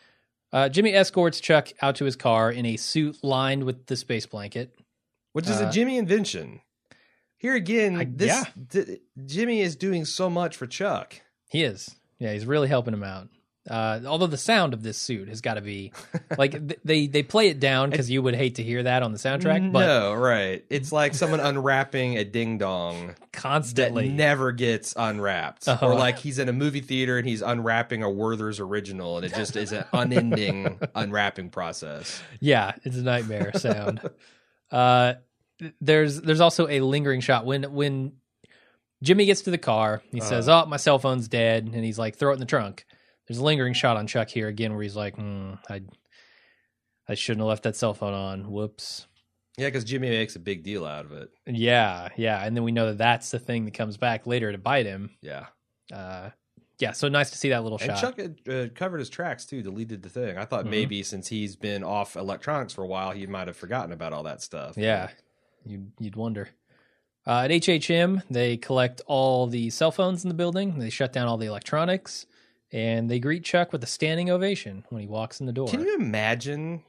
S1: Uh, Jimmy escorts Chuck out to his car in a suit lined with the space blanket.
S2: Which is
S1: Uh,
S2: a Jimmy invention. Here again,
S1: I-
S2: this
S1: yeah.
S2: th- Jimmy is doing so much for Chuck.
S1: He is. Yeah, he's really helping him out. Uh, although the sound of this suit has got to be like th- they they play it down because you would hate to hear that on the soundtrack. But
S2: no, right? It's like someone unwrapping a ding dong
S1: constantly
S2: that never gets unwrapped,
S1: Uh-huh.
S2: or like he's in a movie theater and he's unwrapping a Werther's original, and it just is an unending unwrapping process.
S1: Yeah, it's a nightmare sound. Uh, th- there's there's also a lingering shot when when Jimmy gets to the car. He says, "Oh, my cell phone's dead," and he's like, "Throw it in the trunk." There's a lingering shot on Chuck here again where he's like, hmm, I I shouldn't have left that cell phone on. Whoops.
S2: Yeah, because Jimmy makes a big deal out of it.
S1: Yeah, yeah. And then we know that that's the thing that comes back later to bite him.
S2: Yeah.
S1: Uh, yeah, so nice to see that little
S2: And
S1: shot.
S2: Chuck had, uh, covered his tracks too, deleted the thing. I thought
S1: Mhm.
S2: maybe since he's been off electronics for a while, he might have forgotten about all that stuff.
S1: Yeah, you'd, you'd wonder. Uh, at H H M, they collect all the cell phones in the building. They shut down all the electronics. And they greet Chuck with a standing ovation when he walks in the door.
S2: Can you imagine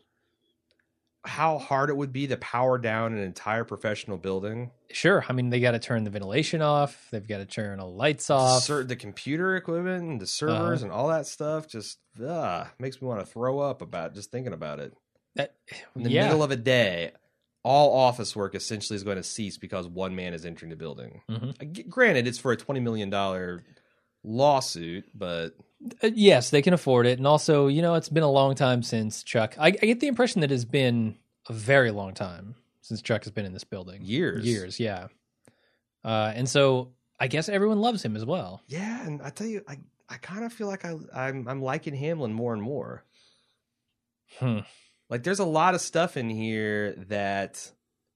S2: how hard it would be to power down an entire professional building?
S1: Sure. I mean, they got to turn the ventilation off. They've got to turn all the lights off.
S2: Cer- the computer equipment and the servers
S1: Uh-huh.
S2: and all that stuff just uh, makes me want to throw up about just thinking about it.
S1: That,
S2: In the
S1: yeah.
S2: middle of a day, all office work essentially is going to cease because one man is entering the building.
S1: Mhm.
S2: Uh, g- Granted, it's for a twenty million dollars lawsuit, but...
S1: Uh, yes, they can afford it. And also, you know, it's been a long time since Chuck. I, I get the impression that it's been a very long time since Chuck has been in this building.
S2: Years.
S1: Years, yeah. Uh, and so I guess everyone loves him as well.
S2: Yeah, and I tell you, I, I kind of feel like I, I'm, I'm liking Hamlin more and more.
S1: Hmm.
S2: Like, there's a lot of stuff in here that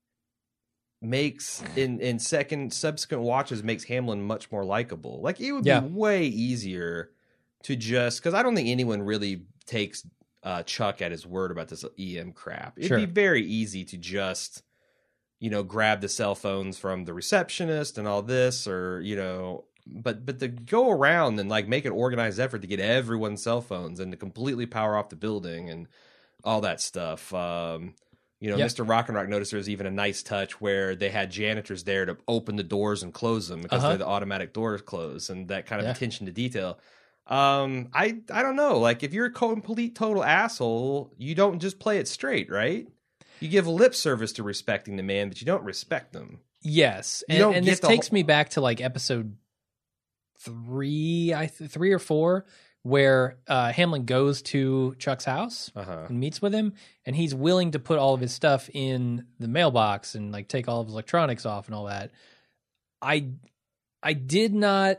S2: makes in in second subsequent watches makes Hamlin much more likable. Like, it would
S1: Yeah.
S2: be way easier to just because I don't think anyone really takes uh, Chuck at his word about this E M crap. It'd
S1: Sure.
S2: be very easy to just you know grab the cell phones from the receptionist and all this, or you know. But but to go around and like make an organized effort to get everyone's cell phones and to completely power off the building and all that stuff. Um, you know,
S1: Yep.
S2: Mister Rock and Rock noticed there was even a nice touch where they had janitors there to open the doors and close them because
S1: Uh-huh.
S2: they're the automatic doors close, and that kind of
S1: Yeah.
S2: attention to detail. Um, I I don't know. Like, if you're a complete total asshole, you don't just play it straight, right? You give lip service to respecting the man, but you don't respect them.
S1: Yes.
S2: You
S1: And,
S2: don't
S1: and
S2: get
S1: this
S2: the
S1: takes
S2: whole-
S1: me back to like episode three, I th- three or four, where uh, Hamlin goes to Chuck's house
S2: Uh huh.
S1: and meets with him, and he's willing to put all of his stuff in the mailbox and like take all of his electronics off and all that. I I did not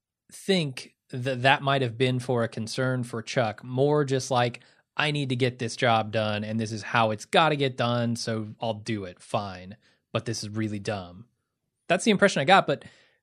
S1: think that that might have been for a concern for Chuck, more just like, I need to get this job done and this is how it's got to get done, so I'll do it. Fine. But this is really dumb. That's the impression I got, but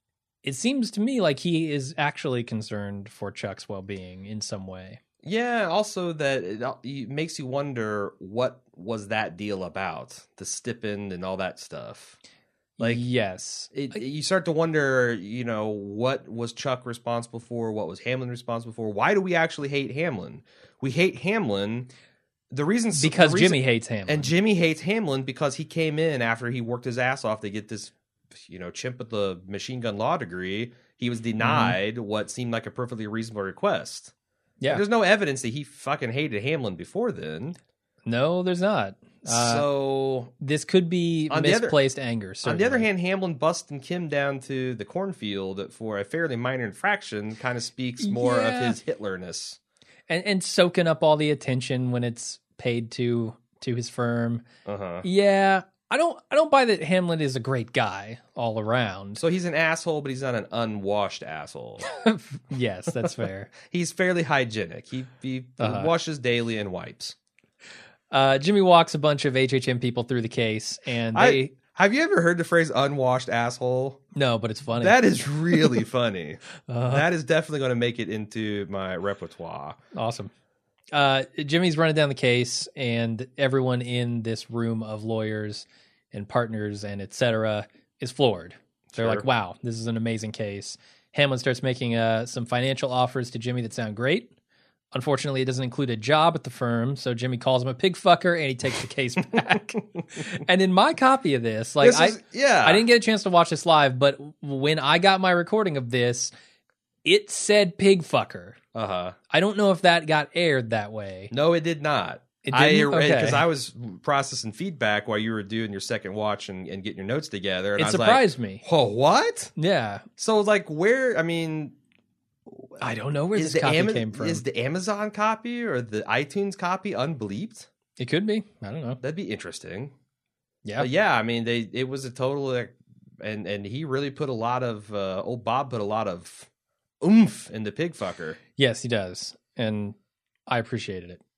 S1: it seems to me like he is actually concerned for Chuck's well-being in some way.
S2: Yeah, also that it, it makes you wonder what was that deal about, the stipend and all that stuff. Like,
S1: yes.
S2: it, you start to wonder, you know, what was Chuck responsible for? What was Hamlin responsible for? Why do we actually hate Hamlin? We hate Hamlin. The reason
S1: Because
S2: the reason,
S1: Jimmy hates Hamlin.
S2: and Jimmy hates Hamlin because he came in after he worked his ass off to get this, you know, chimp with the machine gun law degree. He was denied mm-hmm. what seemed like a perfectly reasonable request.
S1: Yeah,
S2: there's no evidence that he fucking hated Hamlin before then.
S1: No, there's not. Uh,
S2: so
S1: this could be misplaced other, anger. Certainly.
S2: On the other hand, Hamlin busting Kim down to the cornfield for a fairly minor infraction kind of speaks more
S1: yeah.
S2: of his Hitlerness.
S1: And and soaking up all the attention when it's paid to to his firm.
S2: Uh-huh.
S1: Yeah, I don't I don't buy that Hamlin is a great guy all around.
S2: So he's an asshole, but he's not an unwashed asshole.
S1: Yes, that's fair.
S2: He's fairly hygienic. He, he uh-huh. washes daily and wipes.
S1: Uh, Jimmy walks a bunch of H H M people through the case, and they...
S2: I, have you ever heard the phrase unwashed asshole?
S1: No, but it's funny.
S2: That is really funny.
S1: uh,
S2: that is definitely going to make it into my repertoire.
S1: Awesome. Uh, Jimmy's running down the case, and everyone in this room of lawyers and partners and et cetera is floored. They're
S2: Sure.
S1: like, wow, this is an amazing case. Hamlin starts making uh, some financial offers to Jimmy that sound great. Unfortunately, it doesn't include a job at the firm, so Jimmy calls him a pig fucker, and he takes the case back. And in my copy of this, like
S2: this is,
S1: I,
S2: yeah.
S1: I didn't get a chance to watch this live, but when I got my recording of this, It said pig fucker.
S2: Uh huh.
S1: I don't know if that got aired that way.
S2: No, it did not.
S1: It
S2: I
S1: didn't? Okay.
S2: because I was processing feedback while you were doing your second watch and, and getting your notes together. And
S1: It
S2: I was
S1: surprised
S2: like,
S1: me.
S2: Oh, what?
S1: Yeah.
S2: So, like, where? I mean,
S1: I don't know where
S2: is
S1: this
S2: the
S1: copy
S2: Ama-
S1: came from.
S2: Is the Amazon copy or the iTunes copy unbleeped?
S1: It could be. I don't know.
S2: That'd be interesting.
S1: Yeah.
S2: But yeah, I mean, they it was a total, like, and and he really put a lot of uh, old Bob put a lot of oomph in the pig fucker.
S1: Yes, he does. And I appreciated it.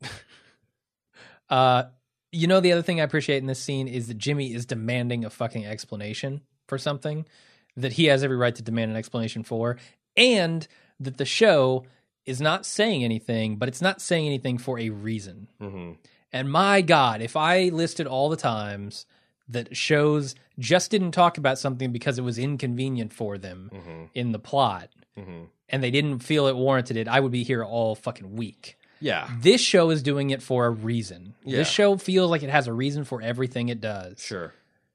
S1: uh, you know, the other thing I appreciate in this scene is that Jimmy is demanding a fucking explanation for something that he has every right to demand an explanation for, and that the show is not saying anything, but it's not saying anything for a reason.
S2: Mm-hmm.
S1: And my God, if I listed all the times that shows just didn't talk about something because it was inconvenient for them
S2: Mm-hmm.
S1: in the plot,
S2: Mm-hmm.
S1: and they didn't feel it warranted it, I would be here all fucking week.
S2: Yeah,
S1: This show is doing it for a reason.
S2: Yeah.
S1: This show feels like it has a reason for everything it does.
S2: sure.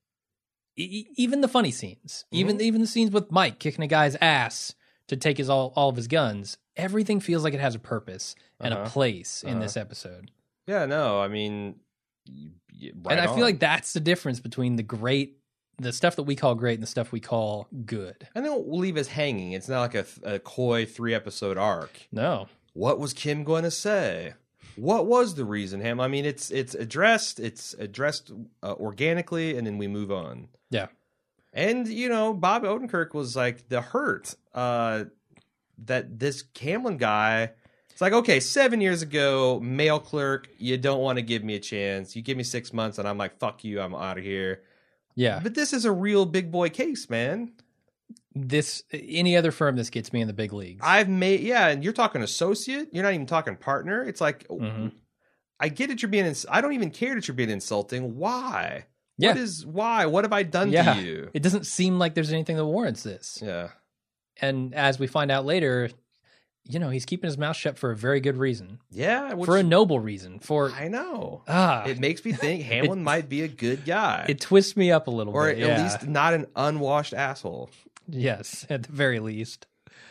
S1: E- even the funny scenes,
S2: Mm-hmm.
S1: even even the scenes with Mike kicking a guy's ass to take his all, all of his guns, everything feels like it has a purpose and
S2: Uh-huh.
S1: a place in
S2: Uh-huh.
S1: this episode.
S2: Yeah, no, I mean, y- y- right
S1: and I
S2: on.
S1: feel like that's the difference between the great, the stuff that we call great and the stuff we call good.
S2: And then we'll leave us hanging. It's not like a, a coy three episode arc.
S1: No.
S2: What was Kim going to say? What was the reason, Ham? I mean, it's it's addressed. It's addressed uh, organically, and then we move on.
S1: Yeah.
S2: And you know, Bob Odenkirk was like the hurt uh, that this Hamlin guy. It's like, okay, seven years ago, mail clerk, you don't want to give me a chance. You give me six months, and I'm like, fuck you, I'm out of here.
S1: Yeah.
S2: But this is a real big boy case, man.
S1: This, any other firm, this gets me in the big leagues.
S2: I've made, yeah, and you're talking associate. You're not even talking partner. It's like,
S1: Mhm.
S2: I get that you're being, ins- I don't even care that you're being insulting. Why?
S1: Yeah.
S2: What is, why? What have I done
S1: Yeah.
S2: to you?
S1: It doesn't seem like there's anything that warrants this.
S2: Yeah.
S1: And as we find out later, you know, he's keeping his mouth shut for a very good reason,
S2: Yeah. Which,
S1: for a noble reason. For
S2: I know.
S1: ah,
S2: It makes me think Hamlin might be a good guy.
S1: it twists me up a little
S2: or
S1: bit.
S2: at
S1: yeah.
S2: least not an unwashed asshole.
S1: Yes, at the very least.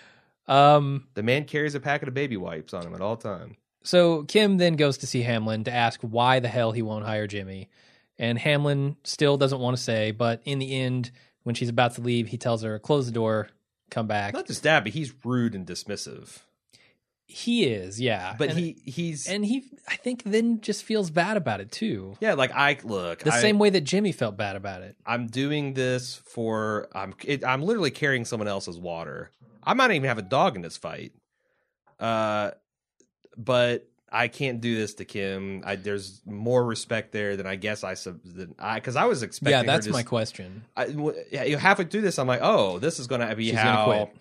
S1: Um.
S2: The man carries a packet of baby wipes on him at all times.
S1: So Kim then goes to see Hamlin to ask why the hell he won't hire Jimmy, and Hamlin still doesn't want to say. But in the end, when she's about to leave, he tells her, "Close the door, come back."
S2: Not just that, but he's rude and dismissive.
S1: He is, yeah,
S2: But
S1: and,
S2: he he's
S1: and he, I think, then just feels bad about it too.
S2: yeah, like I look
S1: The
S2: I,
S1: same way that Jimmy felt bad about it.
S2: I'm doing this for I'm it, I'm literally carrying someone else's water. I might even have a dog in this fight. Uh, but I can't do this to Kim. I, there's more respect there than I guess I sub than I because I was expecting.
S1: Yeah, that's
S2: her just,
S1: my question.
S2: I, w- yeah, you halfway through this, I'm like, oh, this is going to be
S1: She's gonna
S2: how
S1: quit.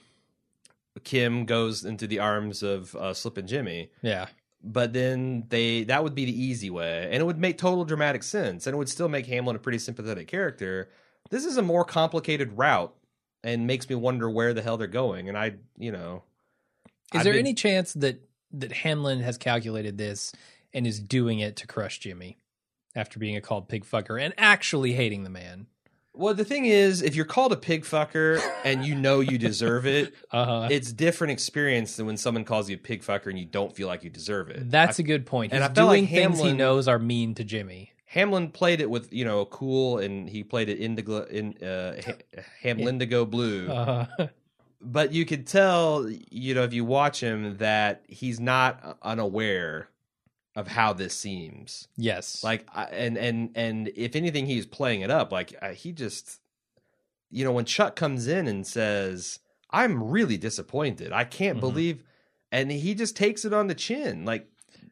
S2: Kim goes into the arms of uh, Slip and Jimmy.
S1: Yeah,
S2: But then they that would be the easy way, and it would make total dramatic sense, and it would still make Hamlin a pretty sympathetic character. This is a more complicated route, and makes me wonder where the hell they're going. And I, you know,
S1: is
S2: I've
S1: there
S2: been-
S1: any chance that that Hamlin has calculated this and is doing it to crush Jimmy after being a called pig fucker and actually hating the man?
S2: Well, the thing is, if you're called a pig fucker and you know you deserve it,
S1: Uh-huh.
S2: it's different experience than when someone calls you a pig fucker and you don't feel like you deserve it.
S1: That's
S2: I-
S1: a good point.
S2: and
S1: He's
S2: I felt
S1: doing
S2: like
S1: things he
S2: Hamlin-
S1: knows are mean to Jimmy.
S2: Hamlin played it with, you know, cool, and he played it indigo in uh, ha- Hamlindigo blue.
S1: Uh,
S2: But you could tell, you know, if you watch him, that he's not unaware of how this seems.
S1: yes.
S2: Like, I- and and and if anything, he's playing it up. Like uh, he just, you know, when Chuck comes in and says, "I'm really disappointed. I can't
S1: Mhm.
S2: believe," and he just takes it on the chin. Like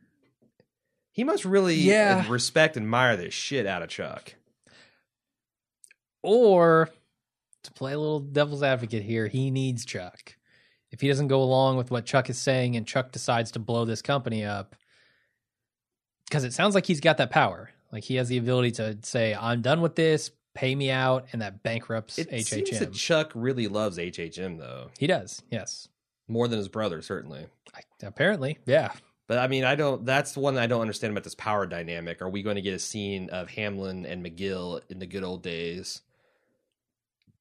S2: he must really
S1: Yeah.
S2: uh, respect and admire the shit out of Chuck.
S1: Or to play a little devil's advocate here, he needs Chuck. If he doesn't go along with what Chuck is saying and Chuck decides to blow this company up, because it sounds like he's got that power. Like he has the ability to say, I'm done with this, pay me out, and that bankrupts
S2: It
S1: H H
S2: seems
S1: M.
S2: that Chuck really loves H H M though,
S1: He does, yes.
S2: more than his brother, certainly.
S1: I, apparently, yeah.
S2: But I mean, I don't. That's the one I don't understand about this power dynamic. Are we going to get a scene of Hamlin and McGill in the good old days?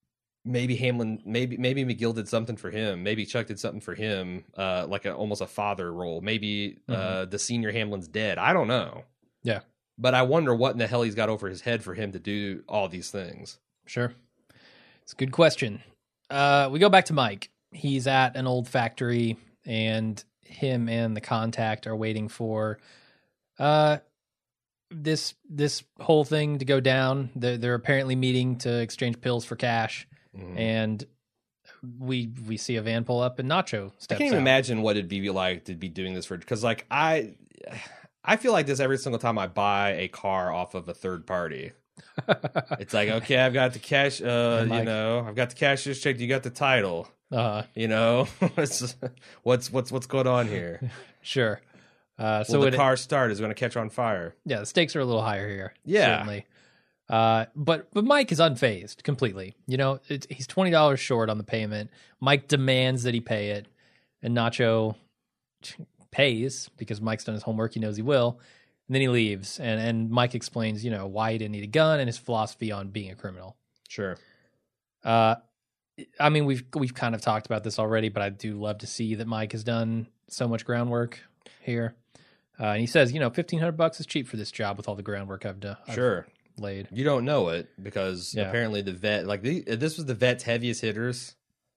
S2: maybe Hamlin, maybe maybe McGill did something for him. Maybe Chuck did something for him, uh, like a, almost a father role. Maybe uh,
S1: Mm-hmm.
S2: the senior Hamlin's dead. I don't know.
S1: Yeah.
S2: But I wonder what in the hell he's got over his head for him to do all these things.
S1: Sure. It's a good question. Uh, we go back to Mike. He's at an old factory, and him and the contact are waiting for uh, this this whole thing to go down. They're, they're apparently meeting to exchange pills for cash,
S2: Mhm.
S1: and we we see a van pull up, and Nacho steps
S2: I can't even
S1: out.
S2: imagine what it'd be like to be doing this for, because like I, I feel like this every single time I buy a car off of a third party. It's like, okay, I've got the cash, uh,
S1: And
S2: you
S1: like-
S2: know, I've got the cash this check. You got the title,
S1: uh,
S2: you know. It's- what's what's what's going on here?
S1: sure. Uh, so
S2: Will
S1: it,
S2: the car start? Is it going to catch on fire?
S1: yeah, the stakes are a little higher here.
S2: Yeah.
S1: Certainly. Uh, but but Mike is unfazed completely. You know, it's, he's twenty dollars short on the payment. Mike demands that he pay it, and Nacho pays because Mike's done his homework. He knows he will, and then he leaves. And and Mike explains, you know, why he didn't need a gun and his philosophy on being a criminal.
S2: Sure.
S1: Uh, I mean, we've we've kind of talked about this already, but I do love to see that Mike has done so much groundwork here. Uh, and he says, you know, fifteen hundred bucks is cheap for this job with all the groundwork I've done.
S2: Sure.
S1: Laid.
S2: You don't know it because
S1: Yeah.
S2: apparently the vet, like the, this was the vet's heaviest hitters.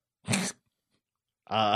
S2: uh,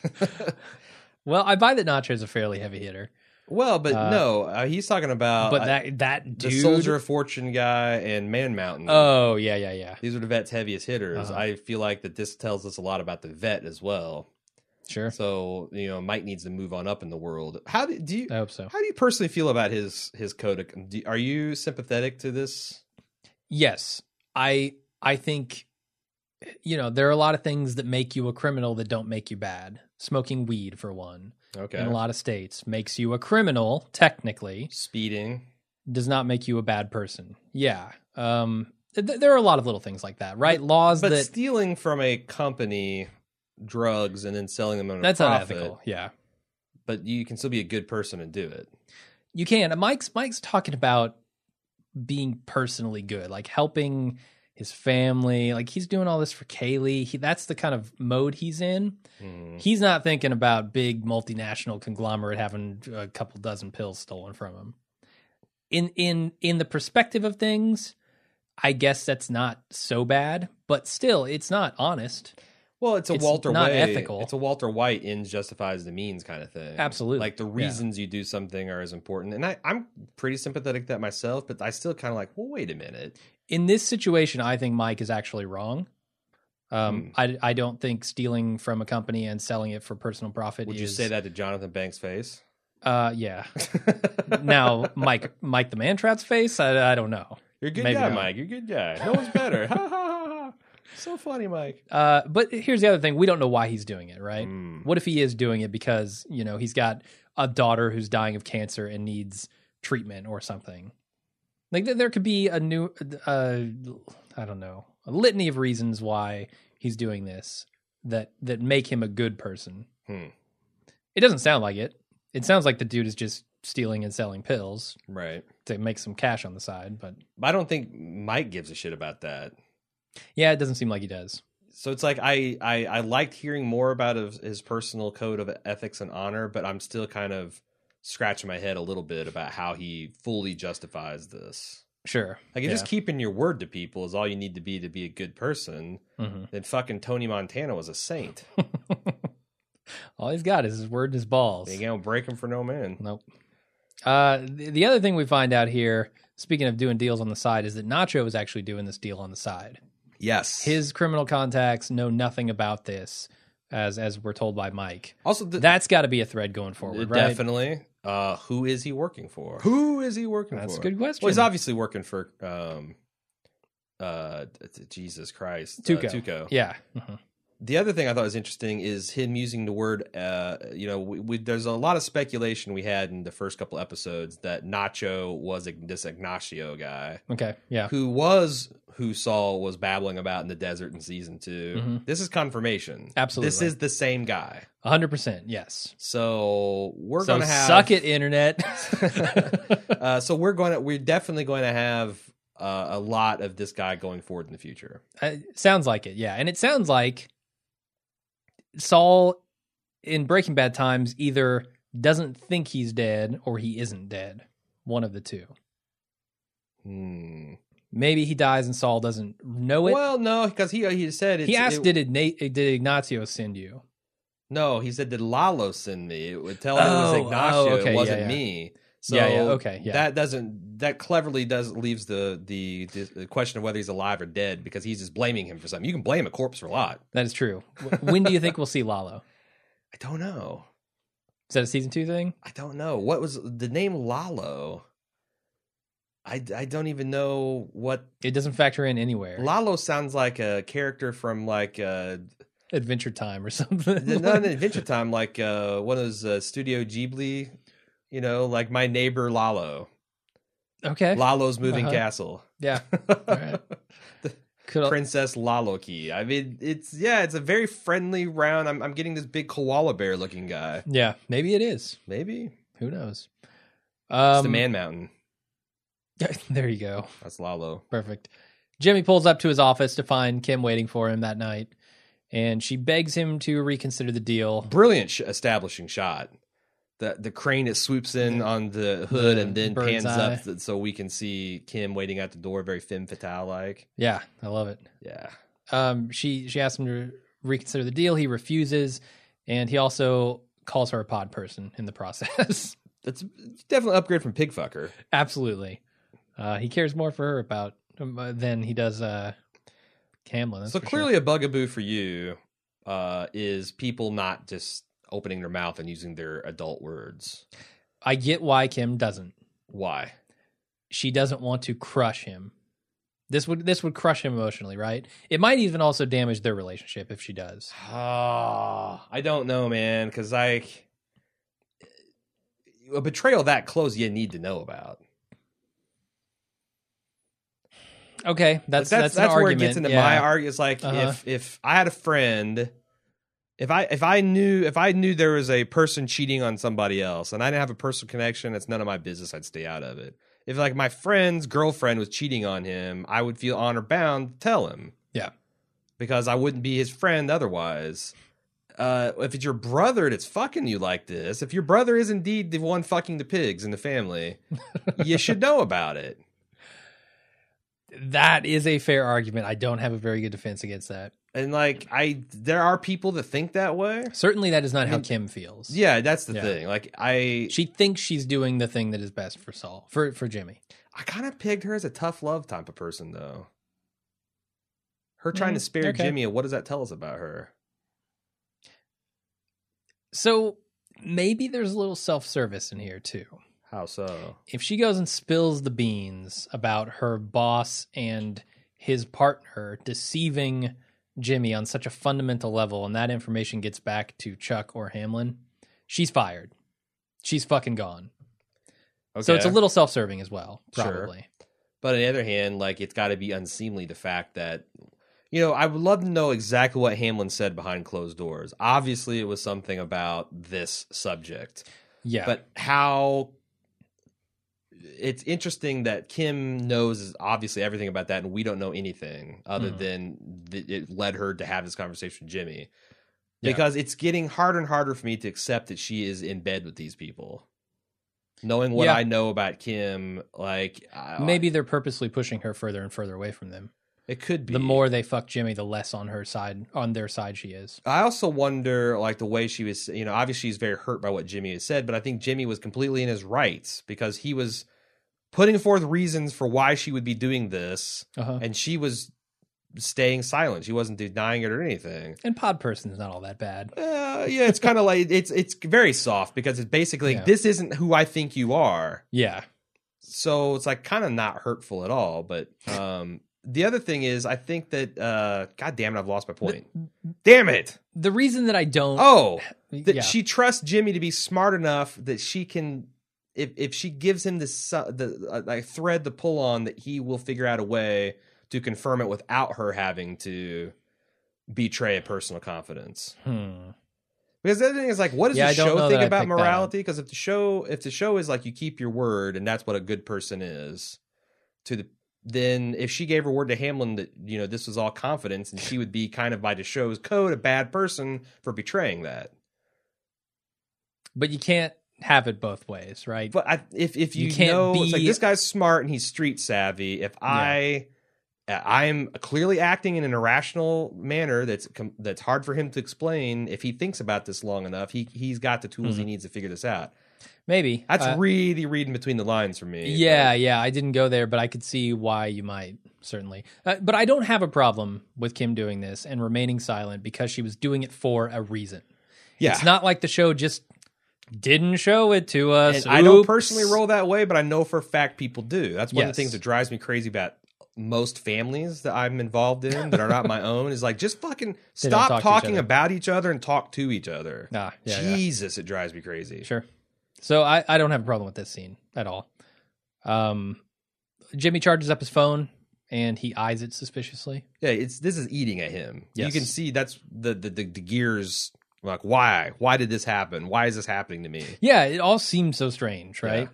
S1: Well, I buy that Nacho's a fairly heavy hitter,
S2: well, but
S1: Uh,
S2: no, uh, he's talking about
S1: but
S2: uh,
S1: that that
S2: the
S1: dude.
S2: Soldier of Fortune guy and Man Mountain.
S1: Oh yeah, yeah, yeah.
S2: These are the vet's heaviest hitters.
S1: Uh-huh.
S2: I feel like that this tells us a lot about the vet as well.
S1: Sure,
S2: So you know, Mike needs to move on up in the world. How do, do you?
S1: I hope so.
S2: How do you personally feel about his his code? Of, do, are you sympathetic to this?
S1: Yes, I I think you know there are a lot of things that make you a criminal that don't make you bad. Smoking weed, for one,
S2: Okay.
S1: in a lot of states, makes you a criminal. Technically,
S2: Speeding.
S1: does not make you a bad person. Yeah. Um. Th- there are a lot of little things like that, right? Laws
S2: But
S1: that
S2: stealing from a company drugs and then selling them on a
S1: that's
S2: profit,
S1: unethical. Yeah.
S2: but you can still be a good person and do it.
S1: You can. Mike's Mike's talking about being personally good, like helping his family. Like he's doing all this for Kaylee. He, that's the kind of mode he's in.
S2: Hmm.
S1: He's not thinking about big multinational conglomerate having a couple dozen pills stolen from him. In in in the perspective of things, I guess that's not so bad, but still, it's not honest.
S2: Well, it's a
S1: It's
S2: Walter
S1: not
S2: White.
S1: ethical.
S2: It's a Walter White ends justifies the means kind of thing.
S1: Absolutely.
S2: Like the
S1: Yeah.
S2: reasons you do something are as important. And I, I'm pretty sympathetic to that myself, but I still kind of like, well, wait a minute.
S1: In this situation, I think Mike is actually wrong. Um,
S2: Hmm.
S1: I, I don't think stealing from a company and selling it for personal profit
S2: Would
S1: is...
S2: you say that to Jonathan Banks' face?
S1: Uh, yeah. Now, Mike Mike the Mantrap's face, I, I don't know.
S2: You're a good
S1: Maybe
S2: guy,
S1: not.
S2: Mike. You're a good guy. No one's better. Ha ha ha ha. So funny, Mike.
S1: Uh, but here's the other thing. We don't know why he's doing it, right?
S2: Mm.
S1: What if he is doing it because, you know, he's got a daughter who's dying of cancer and needs treatment or something? Like th- there could be a new, uh, I don't know, a litany of reasons why he's doing this that that make him a good person.
S2: Hmm.
S1: It doesn't sound like it. It sounds like the dude is just stealing and selling pills
S2: Right.
S1: to make some cash on the side. But
S2: But I don't think Mike gives a shit about that.
S1: yeah, it doesn't seem like he does.
S2: So it's like I, I, I liked hearing more about his, his personal code of ethics and honor, but I'm still kind of scratching my head a little bit about how he fully justifies this.
S1: Sure.
S2: Like, if
S1: Yeah.
S2: just keeping your word to people is all you need to be to be a good person,
S1: hmm
S2: then fucking Tony Montana was a saint.
S1: All he's got is his word and his balls.
S2: You ain't gonna break him for no man.
S1: Nope. Uh, the, the other thing we find out here, speaking of doing deals on the side, is that Nacho is actually doing this deal on the side.
S2: Yes.
S1: His criminal contacts know nothing about this, as as we're told by Mike.
S2: also, the,
S1: That's got to be a thread going forward, right?
S2: definitely. Uh, who is he working for? Who is he working
S1: That's
S2: for?
S1: a good question.
S2: Well, he's obviously working for um, uh, Jesus Christ,
S1: Tuco.
S2: Uh, Tuco.
S1: Yeah. Mhm.
S2: The other thing I thought was interesting is him using the word. Uh, you know, we, we, there's a lot of speculation we had in the first couple episodes that Nacho was a, this Ignacio guy
S1: Okay. Yeah.
S2: who was who Saul was babbling about in the desert in season two.
S1: Mhm.
S2: This is confirmation.
S1: Absolutely.
S2: this is the same guy.
S1: A hundred percent. Yes.
S2: So we're
S1: So
S2: gonna have
S1: suck it, internet.
S2: uh, so we're going to we're definitely going to have uh, a lot of this guy going forward in the future.
S1: Uh, sounds like it, yeah. And it sounds like Saul in Breaking Bad times either doesn't think he's dead or he isn't dead. One of the two.
S2: Hmm.
S1: Maybe he dies and Saul doesn't know it.
S2: Well, no, because he he said it's,
S1: he asked,
S2: it,
S1: did, Igna- did Ignacio send you?
S2: No, he said, did Lalo send me? It would tell him
S1: Oh,
S2: it was Ignacio.
S1: oh, okay,
S2: it wasn't
S1: yeah, yeah.
S2: me. So
S1: Yeah, yeah, okay, yeah.
S2: that doesn't that cleverly does leaves the, the the question of whether he's alive or dead because he's just blaming him for something. You can blame a corpse for a lot.
S1: That is true. When do you think we'll see Lalo?
S2: I don't know.
S1: Is that a season two thing?
S2: I don't know. What was the name Lalo? I, I don't even know what
S1: It doesn't factor in anywhere.
S2: Lalo sounds like a character from like uh
S1: Adventure Time or something.
S2: not an Adventure Time, like uh one of those uh, Studio Ghibli, you know, like My Neighbor Lalo.
S1: Okay.
S2: Lalo's Moving
S1: Uh-huh.
S2: Castle.
S1: Yeah. right.
S2: The
S1: Could
S2: Princess Laloki. I mean, it's yeah, it's a very friendly round. I'm I'm getting this big koala bear looking guy.
S1: Yeah, maybe it is.
S2: Maybe
S1: Who knows?
S2: it's
S1: Um,
S2: the Man Mountain.
S1: There you go.
S2: That's Lalo.
S1: Perfect. Jimmy pulls up to his office to find Kim waiting for him that night, and she begs him to reconsider the deal.
S2: Brilliant sh- establishing shot. The the crane that swoops in on the hood
S1: The
S2: and then
S1: bird's
S2: pans
S1: eye.
S2: up th- so we can see Kim waiting at the door, very femme fatale like.
S1: Yeah, I love it.
S2: Yeah.
S1: Um, she she asks him to reconsider the deal. He refuses, and he also calls her a pod person in the process.
S2: That's definitely an upgrade from Pigfucker.
S1: Absolutely. Uh, he cares more for her about um, uh, than he does uh, Camlin. that's
S2: So
S1: for sure.
S2: clearly a bugaboo for you uh, is people not just opening their mouth and using their adult words.
S1: I get why Kim doesn't.
S2: Why?
S1: She doesn't want to crush him. This would this would crush him emotionally, right? It might even also damage their relationship if she does.
S2: Oh, I don't know, man, because like a betrayal that close, you need to know about.
S1: Okay, that's
S2: that's
S1: that's,
S2: that's,
S1: an
S2: where it
S1: argument.
S2: gets into
S1: yeah.
S2: my argument. It's like
S1: Uh-huh.
S2: if if I had a friend, if I if I knew if I knew there was a person cheating on somebody else, and I didn't have a personal connection, it's none of my business. I'd stay out of it. If like my friend's girlfriend was cheating on him, I would feel honor bound to tell him.
S1: Yeah.
S2: Because I wouldn't be his friend otherwise. Uh, if it's your brother that's fucking you like this, if your brother is indeed the one fucking the pigs in the family, you should know about it.
S1: That is a fair argument. I don't have a very good defense against that.
S2: And like I, there are people that think that way.
S1: Certainly, that is not how
S2: mean,
S1: Kim feels.
S2: Yeah, that's the
S1: Yeah.
S2: thing. Like I,
S1: She thinks she's doing the thing that is best for Saul, for for Jimmy.
S2: I kind of pegged her as a tough love type of person, though. Her trying
S1: Mm,
S2: to spare
S1: okay.
S2: Jimmy, what does that tell us about her?
S1: So maybe there's a little self-service in here too.
S2: How so?
S1: If she goes and spills the beans about her boss and his partner deceiving Jimmy on such a fundamental level, and that information gets back to Chuck or Hamlin, she's fired. She's fucking gone.
S2: Okay.
S1: So it's a little self-serving as well,
S2: Sure.
S1: probably.
S2: But on the other hand, like it's got to be unseemly the fact that, you know, I would love to know exactly what Hamlin said behind closed doors. Obviously, it was something about this subject.
S1: Yeah.
S2: But how it's interesting that Kim knows obviously everything about that, and we don't know anything other
S1: Mhm.
S2: than th- it led her to have this conversation with Jimmy.
S1: Yeah.
S2: Because it's getting harder and harder for me to accept that she is in bed with these people. Knowing what
S1: Yeah.
S2: I know about Kim, like I-
S1: Maybe they're purposely pushing her further and further away from them.
S2: it could be.
S1: The more they fuck Jimmy, the less on her side, on their side she is.
S2: I also wonder, like, the way she was, you know, obviously she's very hurt by what Jimmy has said, but I think Jimmy was completely in his rights because he was putting forth reasons for why she would be doing this,
S1: Uh-huh.
S2: and she was staying silent. She wasn't denying it or anything.
S1: And pod person's not all that bad.
S2: Uh, yeah, it's kind of like, it's it's very soft because it's basically,
S1: Yeah.
S2: this isn't who I think you are.
S1: Yeah.
S2: So it's like kind of not hurtful at all, but um the other thing is I think that uh god damn it, I've lost my point. Damn it.
S1: The reason that I don't.
S2: Oh, that
S1: yeah.
S2: she trusts Jimmy to be smart enough that she can if if she gives him this uh, the uh, like thread to pull on, that he will figure out a way to confirm it without her having to betray a personal confidence.
S1: Hmm.
S2: Because the other thing is like, what does
S1: Yeah,
S2: the
S1: I don't
S2: show
S1: know
S2: think
S1: that I
S2: about
S1: picked that up.
S2: morality? Because if the show if the show is like you keep your word and that's what a good person is, to the then if she gave her word to Hamlin that, you know, this was all confidence, and she would be kind of by the show's code a bad person for betraying that.
S1: But you can't have it both ways, right?
S2: But I, if if you,
S1: You can't
S2: know, it's like
S1: be-
S2: this guy's smart and he's street savvy. If I, I'm clearly acting in an irrational manner that's com- that's hard for him to explain. If he thinks about this long enough, he he's got the tools
S1: Mhm.
S2: he needs to figure this out.
S1: Maybe.
S2: That's
S1: Uh,
S2: really reading between the lines for me.
S1: Yeah, yeah. I didn't go there, but I could see why you might, certainly. Uh, but I don't have a problem with Kim doing this and remaining silent because she was doing it for a reason.
S2: Yeah.
S1: It's not like the show just didn't show it to us.
S2: And I don't
S1: Oops.
S2: personally roll that way, but I know for a fact people do. That's one of
S1: Yes.
S2: the things that drives me crazy about most families that I'm involved in that are not my own is like, just fucking
S1: They don't
S2: stop
S1: talk to each
S2: talking
S1: other.
S2: about each other and talk to each other.
S1: Ah, yeah, yeah.
S2: Jesus, it drives me crazy.
S1: Sure. So I, I don't have a problem with this scene at all. Um, Jimmy charges up his phone and he eyes it suspiciously.
S2: Yeah, it's this is eating at him.
S1: Yes.
S2: You can see that's the, the the the gears. Like, why? Why did this happen? Why is this happening to me?
S1: Yeah, it all seems so strange, right?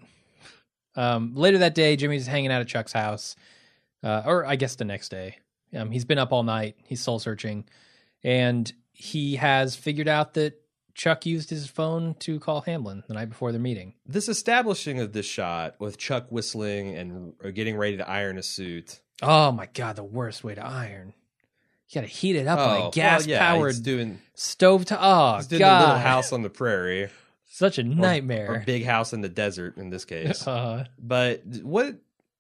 S1: Um, later that day, Jimmy's hanging out at Chuck's house, uh, or I guess the next day. Um, he's been up all night. He's soul searching, and he has figured out that Chuck used his phone to call Hamlin the night before their meeting.
S2: This establishing of this shot with Chuck whistling and uh, getting ready to iron a suit.
S1: Oh my god, the worst way to iron. You got to heat it up on
S2: Oh,
S1: a gas
S2: well, yeah,
S1: powered
S2: he's doing
S1: stove to. Oh
S2: he's doing
S1: god,
S2: the little house on the prairie,
S1: such a
S2: or-
S1: nightmare.
S2: or big house in the desert in this case.
S1: Uh,
S2: But what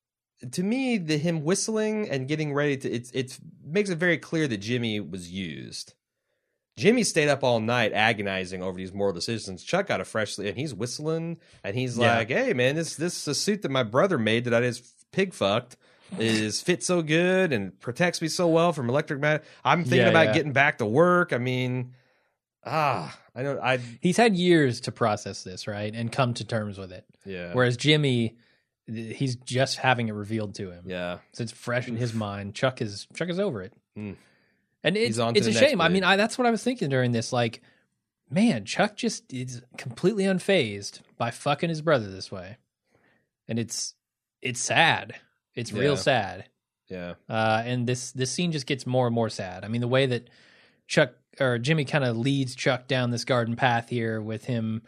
S2: to me, the him whistling and getting ready to it's it makes it very clear that Jimmy was used. Jimmy stayed up all night agonizing over these moral decisions. Chuck got a fresh and he's whistling and he's
S1: Yeah.
S2: like, "Hey man, this this is a suit that my brother made that I just pig fucked is fit so good and protects me so well from electric mag. I'm thinking
S1: Yeah,
S2: about
S1: yeah.
S2: getting back to work. I mean, ah, I don't I
S1: he's had years to process this, right, and come to terms with it.
S2: yeah.
S1: Whereas Jimmy, he's just having it revealed to him.
S2: yeah.
S1: So it's fresh in his mind. Chuck is Chuck is over it,
S2: Mm.
S1: and it's
S2: He's on to
S1: it's a
S2: the next
S1: shame. I
S2: bit.
S1: mean, I, that's what I was thinking during this. Like, man, Chuck just is completely unfazed by fucking his brother this way, and it's it's sad. It's
S2: Yeah.
S1: real sad.
S2: Yeah.
S1: Uh, and this this scene just gets more and more sad. I mean, the way that Chuck or Jimmy kind of leads Chuck down this garden path here with him,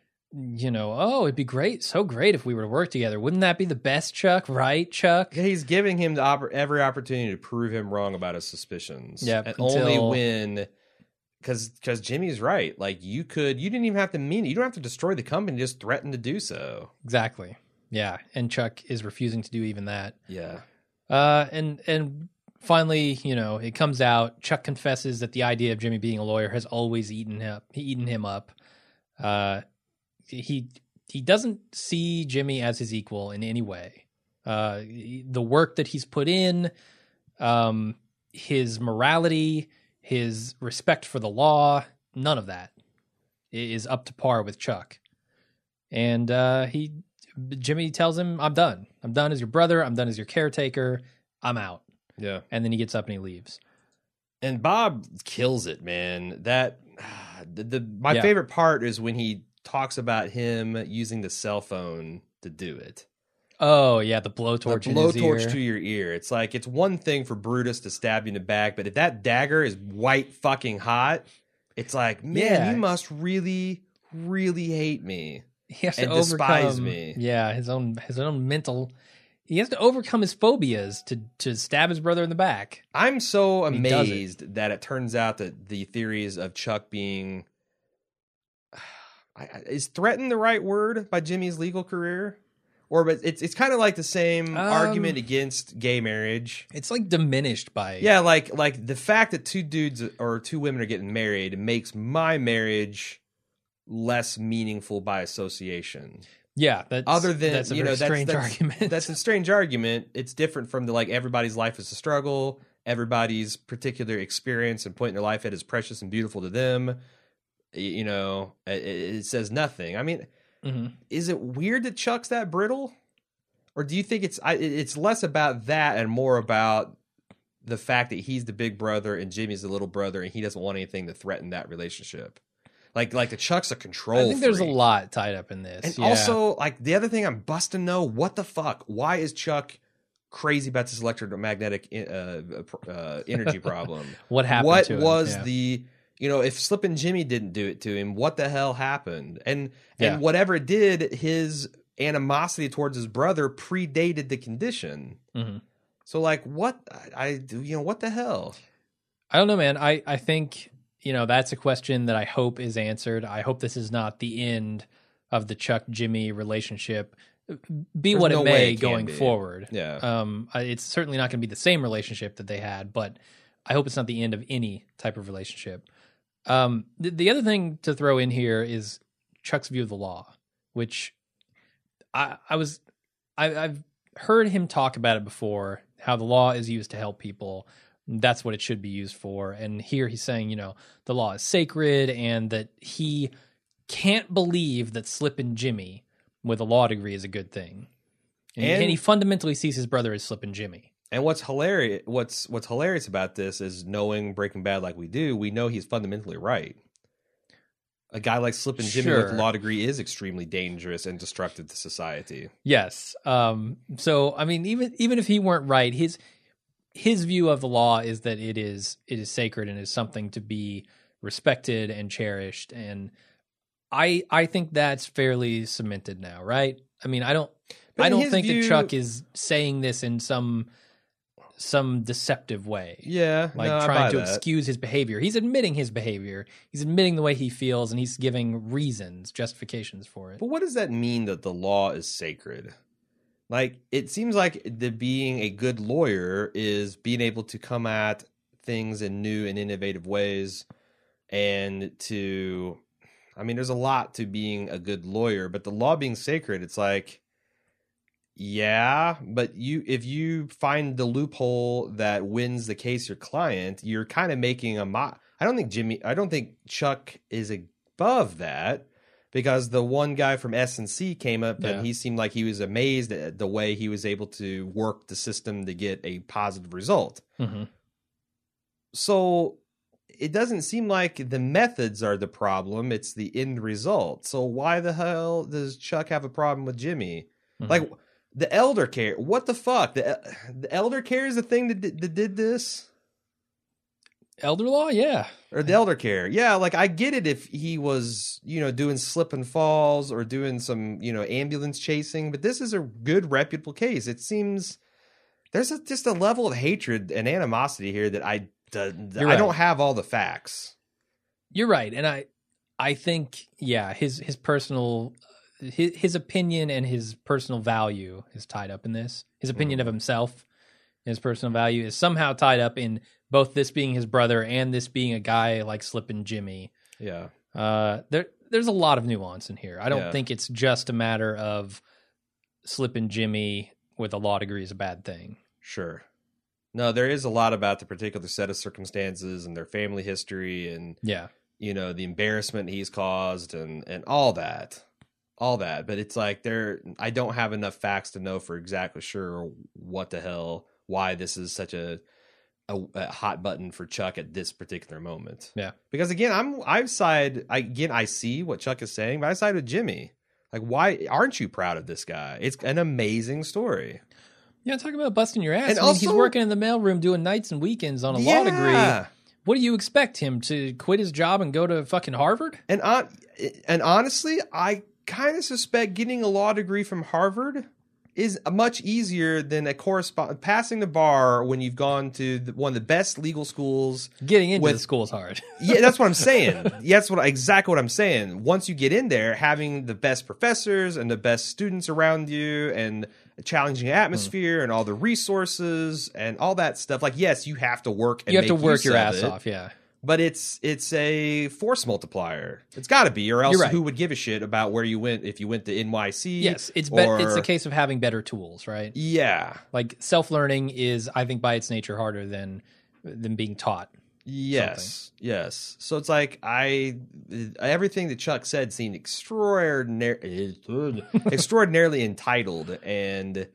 S1: you know, oh, it'd be great, so great if we were to work together. Wouldn't that be the best, Chuck? Right, Chuck?
S2: He's giving him the oppor- every opportunity to prove him wrong about his suspicions.
S1: Yep,
S2: and
S1: until-
S2: only when, because because Jimmy's right. Like you could, you didn't even have to mean it. You don't have to destroy the company. Just threaten to do so.
S1: Exactly. Yeah, and Chuck is refusing to do even that.
S2: Yeah,
S1: Uh, and and finally, you know, it comes out. Chuck confesses that the idea of Jimmy being a lawyer has always eaten him eaten him up. Uh, he he doesn't see Jimmy as his equal in any way. Uh, the work that he's put in, um, his morality, his respect for the law, none of that is up to par with Chuck. And uh, he. Jimmy tells him, I'm done. I'm done as your brother. I'm done as your caretaker. I'm out.
S2: yeah.
S1: And then he gets up and he leaves.
S2: And Bob kills it, man. That the, the my
S1: Yeah.
S2: favorite part is when he talks about him using the cell phone to do it.
S1: Oh, yeah, the blowtorch
S2: The
S1: in his
S2: blowtorch
S1: ear.
S2: to your ear. It's like it's one thing for Brutus to stab you in the back, but if that dagger is white fucking hot, it's like, man,
S1: Yeah.
S2: you must really, really hate me.
S1: He has to
S2: and
S1: overcome,
S2: despise me.
S1: Yeah, his own his own mental. He has to overcome his phobias to to stab his brother in the back.
S2: I'm so
S1: He does it.
S2: amazed that it turns out that the theories of Chuck being I- I- is threatened the right word by Jimmy's legal career, or but it's it's kind of like the same
S1: Um,
S2: argument against gay marriage.
S1: It's like diminished by
S2: Yeah, like like the fact that two dudes or two women are getting married makes my marriage less meaningful by association.
S1: yeah. That's
S2: Other than
S1: that's a
S2: you
S1: very
S2: know that's,
S1: strange
S2: that's,
S1: argument.
S2: that's a strange argument. It's different from the like everybody's life is a struggle. Everybody's particular experience and point in their life it is precious and beautiful to them. Y- You know, it, it says nothing. I mean,
S1: Mhm.
S2: is it weird that Chuck's that brittle, or do you think it's I, it's less about that and more about the fact that he's the big brother and Jimmy's the little brother and he doesn't want anything to threaten that relationship? Like like the Chuck's a control.
S1: I think there's a
S2: freak.
S1: lot tied up in this.
S2: And
S1: yeah.
S2: also, like the other thing I'm busting know, what the fuck? Why is Chuck crazy about this electromagnetic uh, uh, energy problem.
S1: What happened
S2: What
S1: to him?
S2: was
S1: Yeah.
S2: the, you know, if Slippin' Jimmy didn't do it to him, what the hell happened? And
S1: Yeah.
S2: and whatever it did, his animosity towards his brother predated the condition.
S1: Mhm.
S2: So like, what I, I you know, what the hell?
S1: I don't know, man. I, I think, you know, that's a question that I hope is answered. I hope this is not the end of the Chuck Jimmy relationship, be
S2: There's
S1: what
S2: no
S1: it
S2: way
S1: may
S2: it can
S1: going
S2: be.
S1: forward.
S2: Yeah.
S1: Um, I- it's certainly not going to be the same relationship that they had, but I hope it's not the end of any type of relationship. Um, the, the other thing to throw in here is Chuck's view of the law, which I, I was, I, I've heard him talk about it before, how the law is used to help people. That's what it should be used for. And here he's saying, you know, the law is sacred and that he can't believe that Slippin' Jimmy with a law degree is a good thing. And,
S2: And-
S1: and he fundamentally sees his brother as Slippin' Jimmy.
S2: And what's hilarious, what's what's hilarious about this is knowing Breaking Bad like we do, we know he's fundamentally right. A guy like Slippin' Jimmy with a
S1: Sure.
S2: law degree is extremely dangerous and destructive to society.
S1: Yes. Um, so, I mean, even even if he weren't right, his his view of the law is that it is it is sacred and is something to be respected and cherished. And I I think that's fairly cemented now, right? I mean, I don't
S2: But
S1: I
S2: in
S1: don't
S2: his
S1: think
S2: view-
S1: that Chuck is saying this in some some deceptive way.
S2: Yeah,
S1: Like
S2: no, I
S1: trying
S2: buy
S1: to
S2: that.
S1: excuse his behavior. He's admitting his behavior. He's admitting the way he feels, and he's giving reasons, justifications for it.
S2: But what does that mean that the law is sacred? Like, it seems like the being a good lawyer is being able to come at things in new and innovative ways, and to, I mean, there's a lot to being a good lawyer, but the law being sacred, it's like, yeah, but you, if you find the loophole that wins the case your client, you're kind of making a mo- I don't think Jimmy, I don't think Chuck is above that, because the one guy from S and C came up
S1: Yeah.
S2: and he seemed like he was amazed at the way he was able to work the system to get a positive result.
S1: Mm-hmm.
S2: So it doesn't seem like the methods are the problem, it's the end result. So why the hell does Chuck have a problem with Jimmy?
S1: Mhm.
S2: Like, the elder care, what the fuck? The the elder care is the thing that did, that did this?
S1: Elder law, yeah.
S2: Or the elder care. Yeah, like, I get it if he was, you know, doing slip and falls or doing some, you know, ambulance chasing, but this is a good, reputable case. It seems there's a, just a level of hatred and animosity here that I, uh, I
S1: right.
S2: don't have all the facts.
S1: You're right, and I, I think, yeah, his his personal, his, his opinion and his personal value is tied up in this. His opinion of himself, and his personal value is somehow tied up in both this being his brother and this being a guy like Slippin' Jimmy.
S2: Yeah.
S1: Uh, there, there's a lot of nuance in here. I don't
S2: Yeah.
S1: think it's just a matter of Slippin' Jimmy with a law degree is a bad thing.
S2: Sure. No, there is a lot about the particular set of circumstances and their family history and,
S1: Yeah,
S2: you know, the embarrassment he's caused and, and all that. All that. But it's like there, I don't have enough facts to know for exactly sure what the hell, why this is such a, a, a hot button for Chuck at this particular moment.
S1: yeah.
S2: Because again, I'm, I side, I, again, I see what Chuck is saying, but I side with Jimmy. Like, why aren't you proud of this guy? It's an amazing story.
S1: Yeah, talk about busting your ass.
S2: And
S1: I mean, he's
S2: also-
S1: working in the mailroom doing nights and weekends on a law degree.
S2: Yeah.
S1: What do you expect him to quit his job and go to fucking Harvard?
S2: And on, and honestly, I kind of suspect getting a law degree from Harvard is much easier than a correspond passing the bar when you've gone to the, one of the best legal schools.
S1: Getting into
S2: With-
S1: the school is hard.
S2: Yeah, that's what I'm saying. Yeah, that's what exactly what I'm saying. Once you get in there, having the best professors and the best students around you, and a challenging atmosphere, and all the resources and all that stuff. Like, yes, you have to work. And
S1: You have to
S2: make
S1: work
S2: use
S1: your
S2: of
S1: ass
S2: it,
S1: off. Yeah.
S2: but it's it's a force multiplier. It's got to be, or else
S1: You're right.
S2: who would give a shit about where you went if you went to N Y C?
S1: Yes, it's be-
S2: or,
S1: it's a case of having better tools, right?
S2: Yeah.
S1: Like self learning is, I think, by its nature, harder than than being taught.
S2: Yes, yes. So it's like I, everything that Chuck said seemed extraordinary, extraordinarily entitled and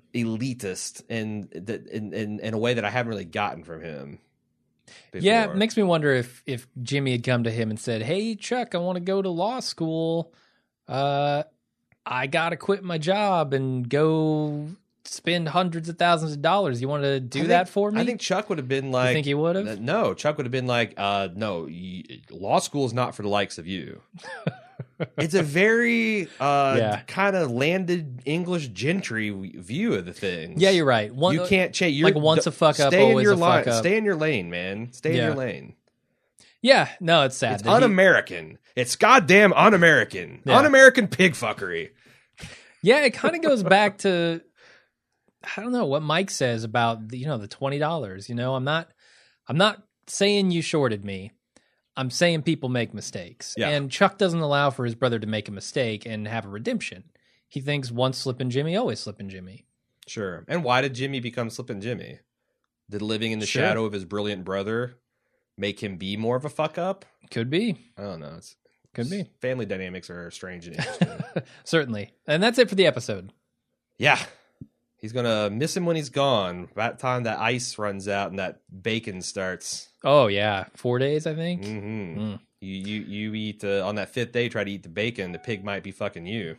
S2: elitist, and in, in in a way that I haven't really gotten from him. Before.
S1: Yeah, it makes me wonder if if Jimmy had come to him and said, "Hey, Chuck, I want to go to law school. Uh, I gotta quit my job and go spend hundreds of thousands of dollars. You want to do
S2: I think,
S1: that for me?
S2: I think Chuck would have been like,
S1: you think he would have?
S2: No, Chuck would have been like, uh, no, y- law school is not for the likes of you. It's a very uh,
S1: Yeah.
S2: kind of landed English gentry w- view of the thing.
S1: Yeah, you're right. One,
S2: You can't change.
S1: like once a fuck up,
S2: stay in
S1: always
S2: your
S1: a
S2: line.
S1: fuck up.
S2: Stay in your lane, man. Stay
S1: Yeah.
S2: in your lane.
S1: Yeah, no, it's sad.
S2: It's
S1: that he-
S2: un-American. It's goddamn un-American.
S1: Yeah.
S2: Un-American pig fuckery.
S1: Yeah, it kind of goes back to I don't know what Mike says about the, you know the twenty dollars. You know, I'm not I'm not saying you shorted me. I'm saying people make mistakes,
S2: Yeah.
S1: and Chuck doesn't allow for his brother to make a mistake and have a redemption. He thinks once slipping Jimmy, always slipping Jimmy.
S2: Sure. And why did Jimmy become Slippin' Jimmy? Did living in the
S1: Sure.
S2: shadow of his brilliant brother make him be more of a fuck up?
S1: Could be,
S2: I don't know. It's,
S1: could be,
S2: family dynamics are strange and interesting.
S1: certainly. And that's it for the episode.
S2: Yeah. He's going to miss him when he's gone. By the time that ice runs out and that bacon starts.
S1: Oh yeah, four days I think.
S2: Mm-hmm.
S1: Mm.
S2: You you you eat uh, on that fifth day. Try to eat the bacon. The pig might be fucking you.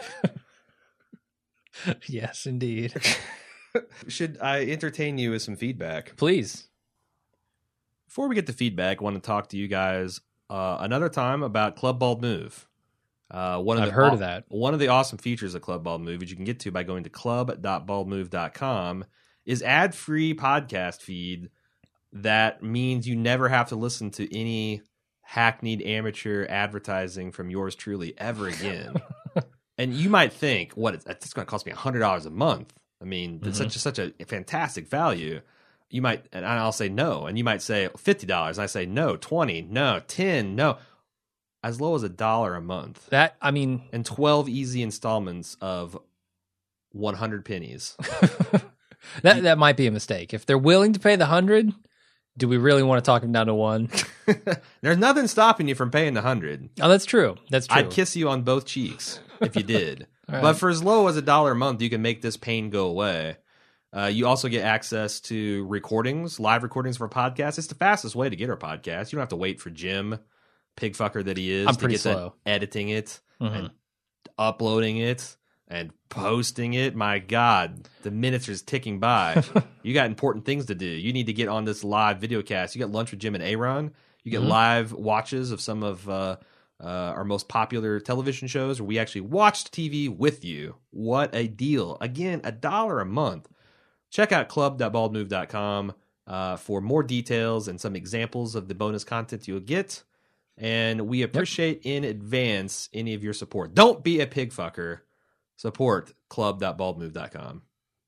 S1: Yes, indeed.
S2: Should I entertain you with some feedback?
S1: Please.
S2: Before we get to feedback, I want to talk to you guys uh, another time about Club Bald Move. Uh, one of
S1: I've
S2: the
S1: heard
S2: aw-
S1: of that.
S2: One of the awesome features of Club Bald Move, which you can get to by going to club dot bald move dot com, is ad-free podcast feed. That means you never have to listen to any hackneyed amateur advertising from yours truly ever again. And you might think, what, it's, it's going to cost me one hundred dollars a month. I mean, it's
S1: Mhm.
S2: such, such a fantastic value. You might, and I'll say no. And you might say fifty dollars. And I say no, twenty, no, ten, no. As low as a dollar a month.
S1: That I mean,
S2: And twelve easy installments of one hundred pennies.
S1: that that might be a mistake. If they're willing to pay the hundred, do we really want to talk them down to one?
S2: There's nothing stopping you from paying the hundred.
S1: Oh, that's true. That's true.
S2: I'd kiss you on both cheeks if you did.
S1: All right.
S2: But for as low as a dollar a month, you can make this pain go away. Uh, you also get access to recordings, live recordings of our podcast. It's the fastest way to get our podcast. You don't have to wait for Jim, pig fucker that he is,
S1: I'm
S2: to
S1: pretty
S2: get to
S1: slow.
S2: editing it
S1: Mhm.
S2: and uploading it and posting it. My God, the minutes are just ticking by. You got important things to do. You need to get on this live video cast. You got lunch with Jim and Aaron. You get
S1: Mhm.
S2: live watches of some of uh, uh, our most popular television shows where we actually watched T V with you. What a deal. Again, a dollar a month. Check out club dot bald move dot com uh, for more details and some examples of the bonus content you'll get. And we appreciate in advance any of your support. Don't be a pig fucker. Support club dot bald move dot com.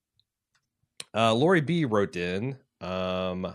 S2: Uh, Lori B wrote in um,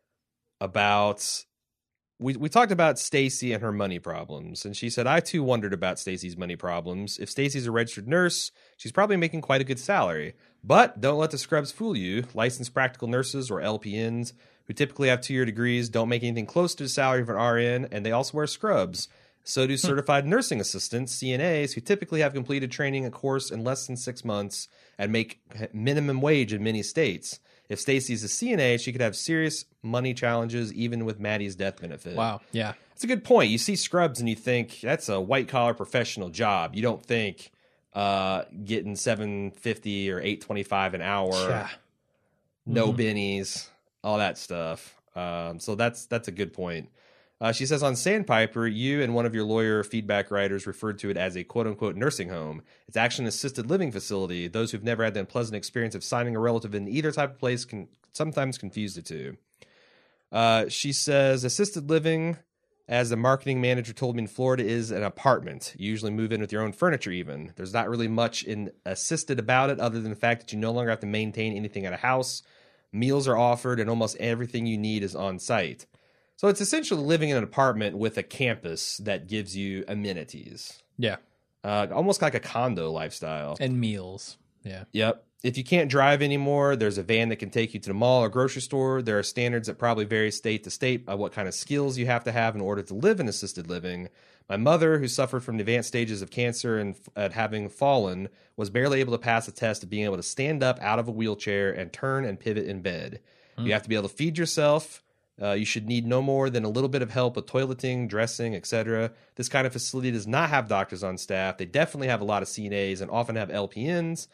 S2: about we we talked about Stacy and her money problems, and she said, I too wondered about Stacy's money problems. If Stacy's a registered nurse, she's probably making quite a good salary. But don't let the scrubs fool you. Licensed practical nurses, or L P Ns, who typically have two-year degrees, don't make anything close to the salary of an R N, and they also wear scrubs. So do certified nursing assistants, C N As, who typically have completed training a course in less than six months and make minimum wage in many states. If Stacy's a C N A, she could have serious money challenges even with Maddie's death benefit.
S1: Wow. Yeah.
S2: That's a good point. You see scrubs and you think that's a white-collar professional job. You don't think uh, getting seven fifty or eight twenty-five an hour,
S1: Yeah.
S2: no
S1: Mhm.
S2: bennies, all that stuff. Um, so that's that's a good point. Uh, she says on Sandpiper, you and one of your lawyer feedback writers referred to it as a quote-unquote nursing home. It's actually an assisted living facility. Those who've never had the unpleasant experience of signing a relative in either type of place can sometimes confuse the two. Uh, she says assisted living, as the marketing manager told me in Florida, is an apartment. You usually move in with your own furniture even. There's not really much in assisted about it other than the fact that you no longer have to maintain anything at a house. Meals are offered and almost everything you need is on site. So it's essentially living in an apartment with a campus that gives you amenities.
S1: Yeah.
S2: Uh, almost like a condo lifestyle.
S1: And meals. Yeah.
S2: Yep. If you can't drive anymore, there's a van that can take you to the mall or grocery store. There are standards that probably vary state to state of what kind of skills you have to have in order to live in assisted living. My mother, who suffered from the advanced stages of cancer and at having fallen, was barely able to pass the test of being able to stand up out of a wheelchair and turn and pivot in bed.
S1: Mm.
S2: You have to be able to feed yourself. Uh, you should need no more than a little bit of help with toileting, dressing, et cetera. This kind of facility does not have doctors on staff. They definitely have a lot of C N As and often have L P Ns.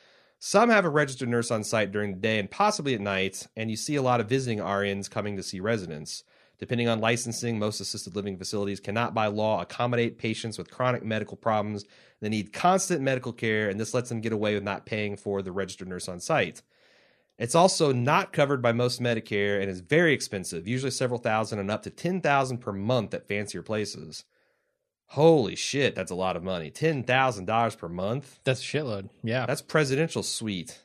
S2: Some have a registered nurse on site during the day and possibly at night, and you see a lot of visiting R Ns coming to see residents. Depending on licensing, most assisted living facilities cannot by law accommodate patients with chronic medical problems that need constant medical care, and this lets them get away with not paying for the registered nurse on site. It's also not covered by most Medicare and is very expensive, usually several thousand and up to ten thousand per month at fancier places. Holy shit, that's a lot of money. ten thousand dollars per month?
S1: That's a shitload. Yeah.
S2: That's presidential suite.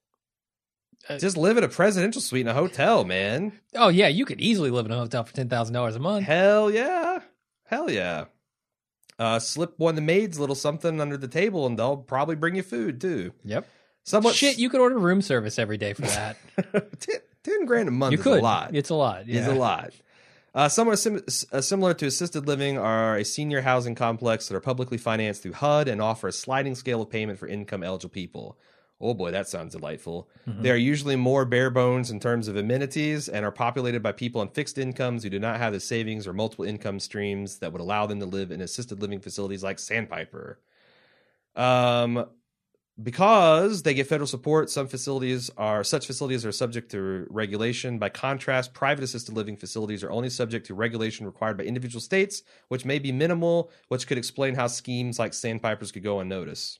S1: Uh,
S2: Just live in a presidential suite in a hotel, man.
S1: Oh, yeah. You could easily live in a hotel for ten thousand dollars a month.
S2: Hell yeah. Hell yeah. Uh, slip one of the maids a little something under the table and they'll probably bring you food too.
S1: Yep.
S2: Somewhat
S1: Shit, you could order room service every day for that.
S2: ten, ten grand a month
S1: You
S2: is
S1: could.
S2: a lot.
S1: It's a lot. Yeah.
S2: Is a lot. Uh, somewhat sim- uh, similar to assisted living are a senior housing complex that are publicly financed through H U D and offer a sliding scale of payment for income eligible people. Oh boy, that sounds delightful.
S1: Mm-hmm.
S2: They are usually more bare bones in terms of amenities and are populated by people on fixed incomes who do not have the savings or multiple income streams that would allow them to live in assisted living facilities like Sandpiper. Um, because they get federal support, some facilities are such facilities are subject to regulation. By contrast, private assisted living facilities are only subject to regulation required by individual states, which may be minimal, which could explain how schemes like Sandpipers could go unnoticed.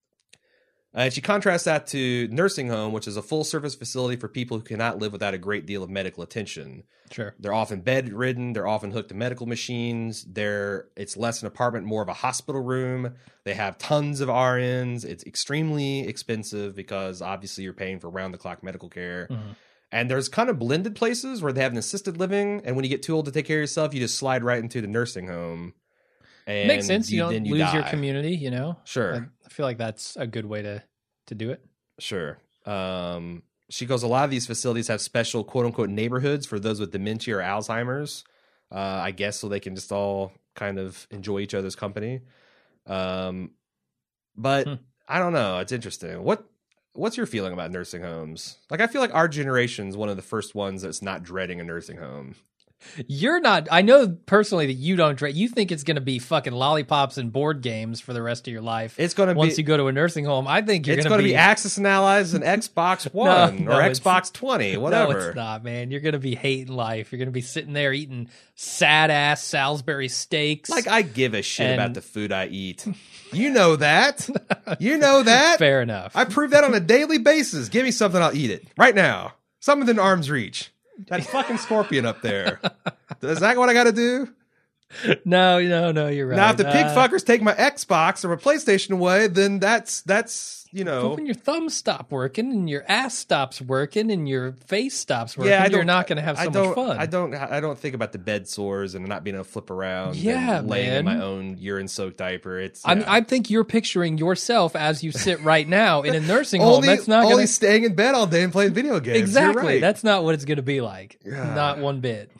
S2: Uh, and she contrasts that to nursing home, which is a full-service facility for people who cannot live without a great deal of medical attention.
S1: Sure.
S2: They're often bedridden. They're often hooked to medical machines. They're it's less an apartment, more of a hospital room. They have tons of R Ns. It's extremely expensive because obviously you're paying for round-the-clock medical care.
S1: Mm-hmm.
S2: And there's kind of blended places where they have an assisted living, and when you get too old to take care of yourself, you just slide right into the nursing home. And
S1: Makes sense. You,
S2: you
S1: don't
S2: then you
S1: lose
S2: die.
S1: your community, you know?
S2: Sure.
S1: I, I feel like that's a good way to, to do it.
S2: Sure. Um, she goes, a lot of these facilities have special quote unquote neighborhoods for those with dementia or Alzheimer's, uh, I guess, so they can just all kind of enjoy each other's company. Um, but
S1: Hmm.
S2: I don't know. It's interesting. What What's your feeling about nursing homes? Like, I feel like our generation's one of the first ones that's not dreading a nursing home.
S1: You're not, I know personally that you don't, dra- you think it's going to be fucking lollipops and board games for the rest of your life.
S2: It's going to be
S1: once you go to a nursing home. I think you're
S2: it's
S1: going to
S2: be
S1: be
S2: Axis and Allies and Xbox One
S1: no,
S2: or
S1: it's-
S2: Xbox twenty, whatever.
S1: No, it's not, man. You're going to be hating life. You're going to be sitting there eating sad ass Salisbury steaks.
S2: Like, I give a shit
S1: And-
S2: about the food I eat. You know that. You know that.
S1: Fair enough.
S2: I prove that on a daily basis. Give me something, I'll eat it right now. Something within arm's reach. That fucking scorpion up there. Is that what I got to do?
S1: no, no, no, you're right.
S2: Now, if the pig
S1: Uh,
S2: fuckers take my Xbox or my PlayStation away, then that's that's you
S1: But
S2: know.
S1: when your thumbs stop working and your ass stops working and your face stops working,
S2: Yeah, I
S1: you're
S2: don't-
S1: not going to have so
S2: I don't,
S1: much fun.
S2: I don't. I don't think about the bed sores and not being able to flip around.
S1: Yeah,
S2: and laying in
S1: man.
S2: my own urine-soaked diaper. It's.
S1: I mean,
S2: yeah.
S1: I think you're picturing yourself as you sit right now in a nursing home.
S2: only
S1: That's not
S2: only
S1: going to
S2: staying in bed all day and playing video games. You're
S1: exactly.
S2: right.
S1: That's not what it's going to be like.
S2: Yeah.
S1: Not one bit.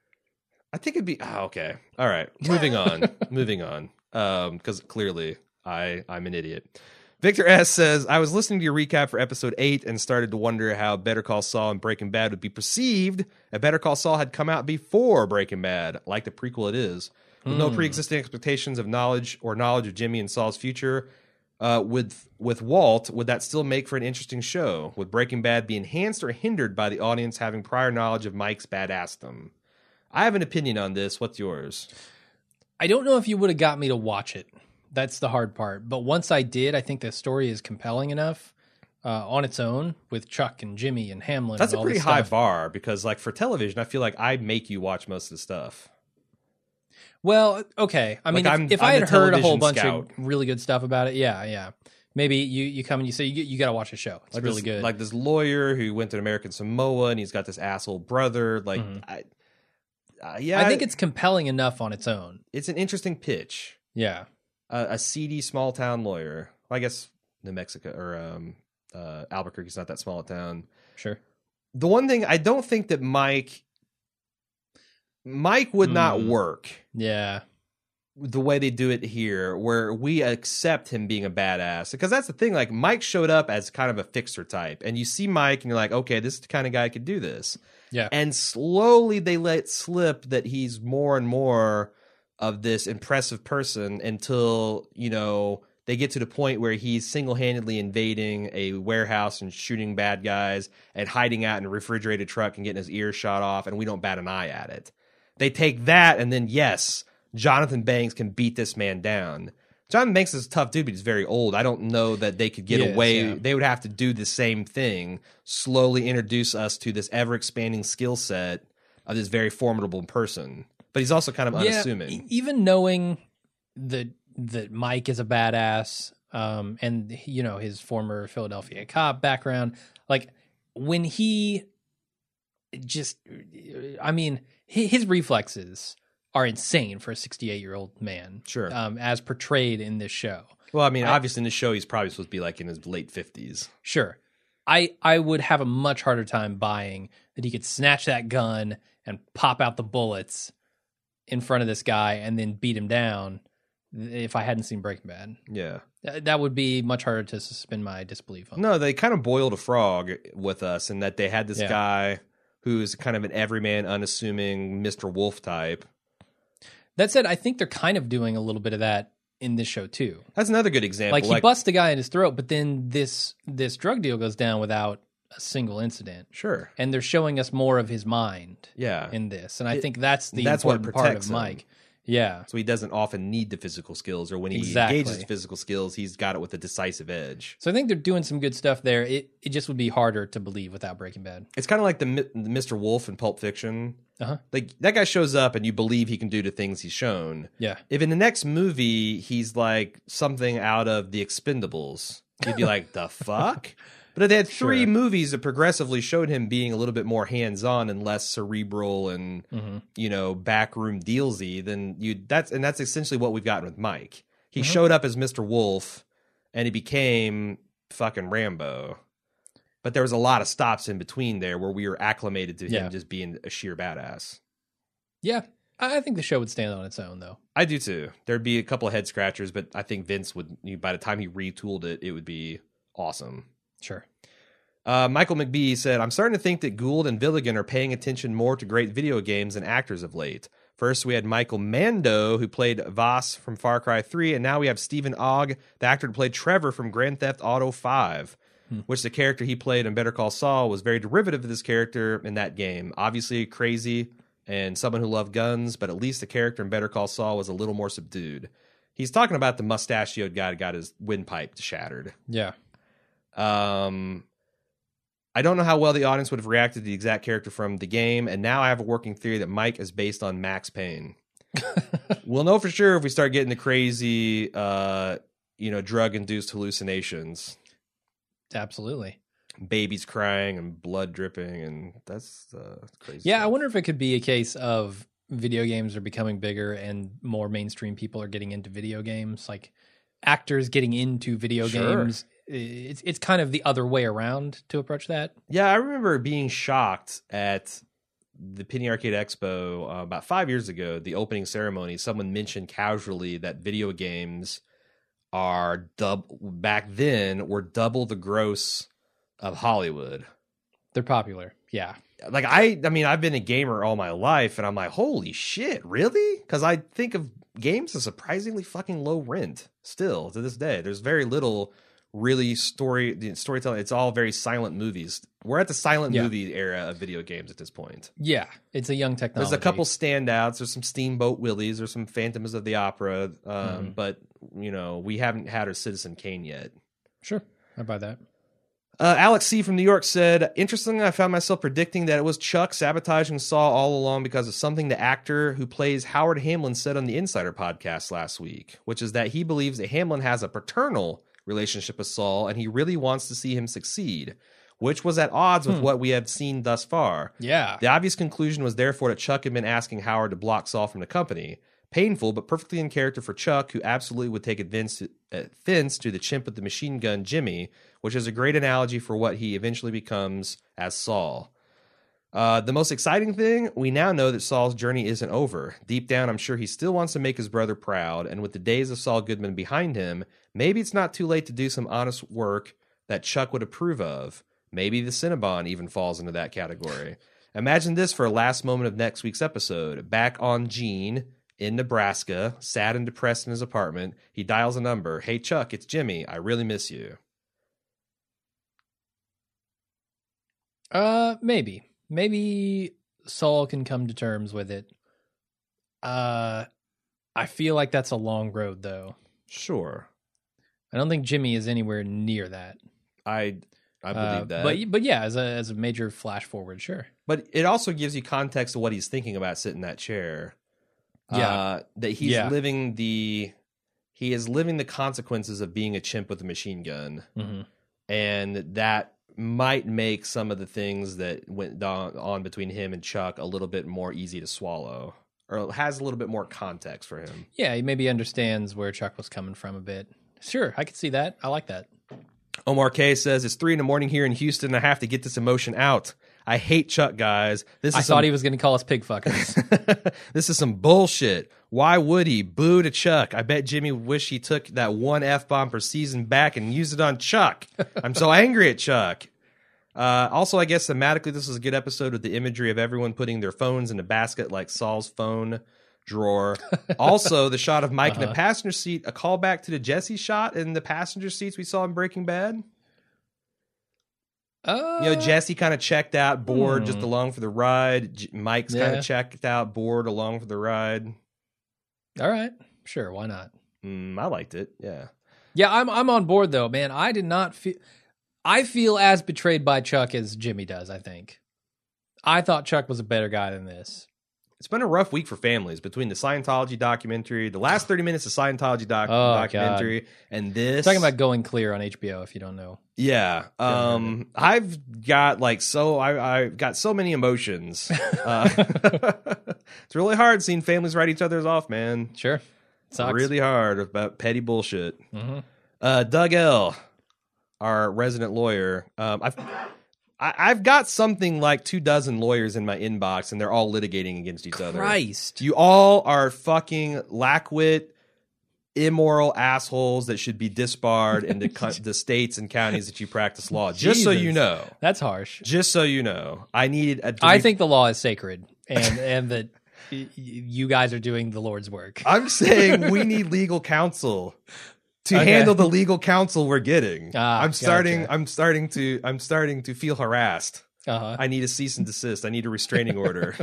S2: I think it'd be oh, okay. All right, moving on, moving on. Um, because clearly I I'm an idiot. Victor S says, I was listening to your recap for episode eight and started to wonder how Better Call Saul and Breaking Bad would be perceived if Better Call Saul had come out before Breaking Bad, like the prequel it is, with no pre-existing expectations of knowledge or knowledge of Jimmy and Saul's future. Uh, with with Walt, would that still make for an interesting show? Would Breaking Bad be enhanced or hindered by the audience having prior knowledge of Mike's badassdom? I have an opinion on this. What's yours?
S1: I don't know if you would have got me to watch it. That's the hard part. But once I did, I think the story is compelling enough uh, on its own with Chuck and Jimmy and Hamlin.
S2: That's
S1: and
S2: a
S1: all
S2: pretty
S1: this
S2: high
S1: stuff.
S2: bar because, like, for television, I feel like I make you watch most of the stuff.
S1: Well, okay. I mean,
S2: Like,
S1: if,
S2: I'm-
S1: if
S2: I'm
S1: I
S2: the
S1: had heard a whole
S2: television
S1: bunch
S2: scout.
S1: of really good stuff about it, yeah, yeah. Maybe you, you come and you say, you, you got to watch a show. It's
S2: Like
S1: really
S2: this,
S1: good.
S2: Like this lawyer who went to American Samoa and he's got this asshole brother. Like, I, uh, yeah,
S1: I think it's compelling enough on its own.
S2: it's an interesting pitch.
S1: Yeah.
S2: A, a seedy small town lawyer. Well, I guess New Mexico or um, uh, Albuquerque's not that small a town.
S1: Sure.
S2: The one thing I don't think that Mike, Mike would not
S1: Hmm.
S2: work
S1: Yeah.
S2: the way they do it here, where we accept him being a badass. Because that's the thing, like, Mike showed up as kind of a fixer type, and you see Mike and you're like, okay, this is the kind of guy who could do this.
S1: Yeah.
S2: And slowly they let slip that he's more and more of this impressive person until, you know, they get to the point where he's single-handedly invading a warehouse and shooting bad guys and hiding out in a refrigerated truck and getting his ears shot off, and we don't bat an eye at it. They take that, and then, yes, Jonathan Banks can beat this man down. Jonathan Banks is a tough dude, but he's very old. I don't know that they could get
S1: Yes,
S2: away.
S1: yeah.
S2: They would have to do the same thing, slowly introduce us to this ever-expanding skill set of this very formidable person. But he's also kind of unassuming.
S1: Yeah, e- even knowing that that Mike is a badass, um, and you know his former Philadelphia cop background, like when he just, I mean, his, his reflexes are insane for a sixty-eight year old man.
S2: Sure.
S1: um, as portrayed in this show.
S2: Well, I mean,
S1: I-
S2: obviously in the show, he's probably supposed to be like in his late fifties.
S1: Sure, I I would have a much harder time buying that he could snatch that gun and pop out the bullets in front of this guy and then beat him down if I hadn't seen Breaking Bad.
S2: Yeah.
S1: Th- That would be much harder to suspend my disbelief on.
S2: No, they kind of boiled a frog with us in that they had this
S1: Yeah.
S2: guy who's kind of an everyman, unassuming Mister Wolf type.
S1: That said, I think they're kind of doing a little bit of that in this show too.
S2: That's another good example.
S1: Like he busts a guy in his throat, but then this this drug deal goes down without a single incident.
S2: Sure.
S1: And they're showing us more of his mind
S2: Yeah.
S1: in this. And I
S2: It-
S1: think that's the
S2: that's what
S1: important part of
S2: protects him.
S1: Mike. Yeah.
S2: So he doesn't often need the physical skills, or when he
S1: Exactly.
S2: engages physical skills, he's got it with a decisive edge.
S1: So I think they're doing some good stuff there. It it just would be harder to believe without Breaking Bad.
S2: It's kind of like the, Mi- the Mister Wolf in Pulp Fiction.
S1: Uh-huh.
S2: Like that guy shows up and you believe he can do the things he's shown.
S1: Yeah.
S2: If in the next movie he's like something out of The Expendables, you'd be like, the fuck? But if they had three
S1: Sure.
S2: movies that progressively showed him being a little bit more hands-on and less cerebral and
S1: Mm-hmm.
S2: you know backroom dealsy, then you that's and that's essentially what we've gotten with Mike. He
S1: Mhm.
S2: showed up as Mister Wolf and he became fucking Rambo. But there was a lot of stops in between there where we were acclimated to him
S1: Yeah.
S2: just being a sheer badass.
S1: Yeah. I I think the show would stand on its own though.
S2: I do too. There'd be a couple of head scratchers, but I think Vince would, by the time he retooled it, it would be awesome.
S1: Sure.
S2: Uh, Michael McBee said, I'm starting to think that Gould and Villigan are paying attention more to great video games and actors of late. First, we had Michael Mando, who played Voss from Far Cry three, and now we have Stephen Ogg, the actor who played Trevor from Grand Theft Auto five, hmm. which the character he played in Better Call Saul was very derivative of this character in that game. Obviously crazy and someone who loved guns, but at least the character in Better Call Saul was a little more subdued. He's talking about the mustachioed guy that got his windpipe shattered.
S1: Yeah.
S2: Um, I don't know how well the audience would have reacted to the exact character from the game, and now I have a working theory that Mike is based on Max Payne. We'll know for sure if we start getting the crazy, uh, you know, drug-induced hallucinations.
S1: Absolutely.
S2: Babies crying and blood dripping, and that's uh, crazy.
S1: Yeah,
S2: stuff.
S1: I wonder if it could be a case of video games are becoming bigger and more mainstream people are getting into video games, like actors getting into video
S2: Sure.
S1: games. It's it's kind of the other way around to approach that.
S2: Yeah, I remember being shocked at the Penny Arcade Expo uh, about five years ago, the opening ceremony. Someone mentioned casually that video games are dub back then were double the gross of Hollywood.
S1: They're popular. Yeah.
S2: Like I, I mean, I've been a gamer all my life, and I'm like, holy shit, really? Because I think of games as surprisingly fucking low rent still to this day. There's very little really story the storytelling. It's all very silent movies. We're at the silent
S1: Yeah.
S2: movie era of video games at this point.
S1: Yeah. It's a young technology.
S2: There's a couple standouts. There's some Steamboat Willies. There's some Phantoms of the Opera. Um,
S1: Mhm.
S2: But you know, we haven't had a Citizen Kane yet.
S1: Sure. I buy that.
S2: Uh, Alex C. from New York said, interestingly, I found myself predicting that it was Chuck sabotaging Saul all along because of something the actor who plays Howard Hamlin said on the Insider podcast last week, which is that he believes that Hamlin has a paternal relationship with Saul and he really wants to see him succeed, which was at odds with
S1: Hmm.
S2: what we have seen thus far.
S1: Yeah.
S2: The obvious conclusion was therefore that Chuck had been asking Howard to block Saul from the company. Painful, but perfectly in character for Chuck, who absolutely would take offense to, offense to the chimp with the machine gun, Jimmy, which is a great analogy for what he eventually becomes as Saul. Uh, the most exciting thing, we now know that Saul's journey isn't over. Deep down, I'm sure he still wants to make his brother proud, and with the days of Saul Goodman behind him, maybe it's not too late to do some honest work that Chuck would approve of. Maybe the Cinnabon even falls into that category. Imagine this for a last moment of next week's episode. Back on Gene, in Nebraska, sad and depressed in his apartment. He dials a number. Hey, Chuck, it's Jimmy. I really miss you.
S1: Uh, maybe. Maybe Saul can come to terms with it. Uh, I feel like that's a long road, though.
S2: Sure.
S1: I don't think Jimmy is anywhere near that.
S2: I I believe
S1: Uh,
S2: that.
S1: But but yeah, as a as a major flash forward, sure.
S2: But it also gives you context of what he's thinking about sitting in that chair.
S1: Yeah.
S2: Uh, that he's
S1: Yeah.
S2: living the he is living the consequences of being a chimp with a machine gun.
S1: Mm-hmm.
S2: And that might make some of the things that went on, on between him and Chuck a little bit more easy to swallow, or has a little bit more context for him.
S1: Yeah, he maybe understands where Chuck was coming from a bit. Sure, I could see that. I like that.
S2: Omar K says, it's three in the morning here in Houston. I have to get this emotion out. I hate Chuck, guys. This is
S1: I
S2: some,
S1: thought he was going to call us pig fuckers.
S2: This is some bullshit. Why would he? Boo to Chuck. I bet Jimmy wish he took that one F-bomb per season back and used it on Chuck. I'm so angry at Chuck. Uh, also, I guess thematically, this is a good episode with the imagery of everyone putting their phones in a basket like Saul's phone drawer. Also, the shot of Mike
S1: Uh-huh.
S2: in the passenger seat, a callback to the Jesse shot in the passenger seats we saw in Breaking Bad.
S1: Uh,
S2: You know, Jesse kind of checked out, bored,
S1: hmm.
S2: just along for the ride. J- Mike's kind
S1: Yeah.
S2: of checked out, bored, along for the ride.
S1: all right, sure, why not?
S2: Mm, I liked it. Yeah.
S1: Yeah, I'm I'm on board though, man. I did not feel. I feel as betrayed by Chuck as Jimmy does. I think. I thought Chuck was a better guy than this.
S2: It's been a rough week for families between the Scientology documentary, the last thirty minutes of Scientology doc-
S1: Oh,
S2: documentary, and this.
S1: Talking about Going Clear on H B O, if you don't know.
S2: Yeah. Um, I've got like so I I've got so many emotions. Uh, it's really hard seeing families write each other's off, man.
S1: Sure, sucks.
S2: Really hard about petty bullshit.
S1: Mm-hmm.
S2: Uh, Doug L, our resident lawyer. Um, I've I, I've got something like two dozen lawyers in my inbox, and they're all litigating against each other.
S1: Christ,
S2: You all are fucking lackwit, immoral assholes that should be disbarred in the, co- the states and counties that you practice law. Just so
S1: Jesus.
S2: you know.
S1: that's harsh.
S2: Just so you know. I needed a.
S1: I think the law is sacred, and and that y- you guys are doing the Lord's work.
S2: I'm saying we need legal counsel to
S1: Okay.
S2: handle the legal counsel we're getting.
S1: Ah,
S2: I'm starting.
S1: gotcha.
S2: I'm starting to. I'm starting to feel harassed.
S1: Uh-huh.
S2: I need a cease and desist. I need a restraining order.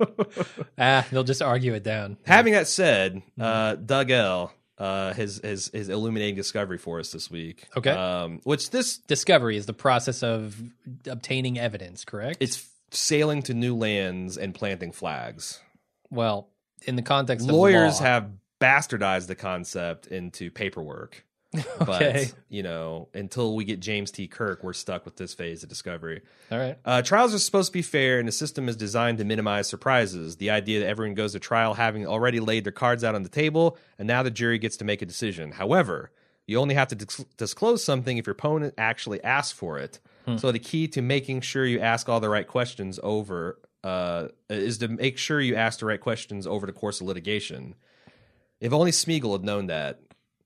S1: Ah, they'll just argue it down.
S2: Having that said, uh, Doug L. Uh, his his his illuminating discovery for us this week.
S1: Okay.
S2: Um, which this
S1: Discovery is the process of obtaining evidence, correct?
S2: it's sailing to new lands and planting flags.
S1: well, in the context of
S2: Lawyers
S1: law.
S2: have bastardized the concept into paperwork.
S1: Okay.
S2: But, you know, until we get James T. Kirk, we're stuck with this phase of discovery.
S1: All right.
S2: Uh, trials are supposed to be fair, and the system is designed to minimize surprises. The idea that everyone goes to trial having already laid their cards out on the table, and now the jury gets to make a decision. However, you only have to dis- disclose something if your opponent actually asks for it.
S1: Hmm.
S2: So the key to making sure you ask all the right questions over uh, is to make sure you ask the right questions over the course of litigation. If only Smeagol had known that,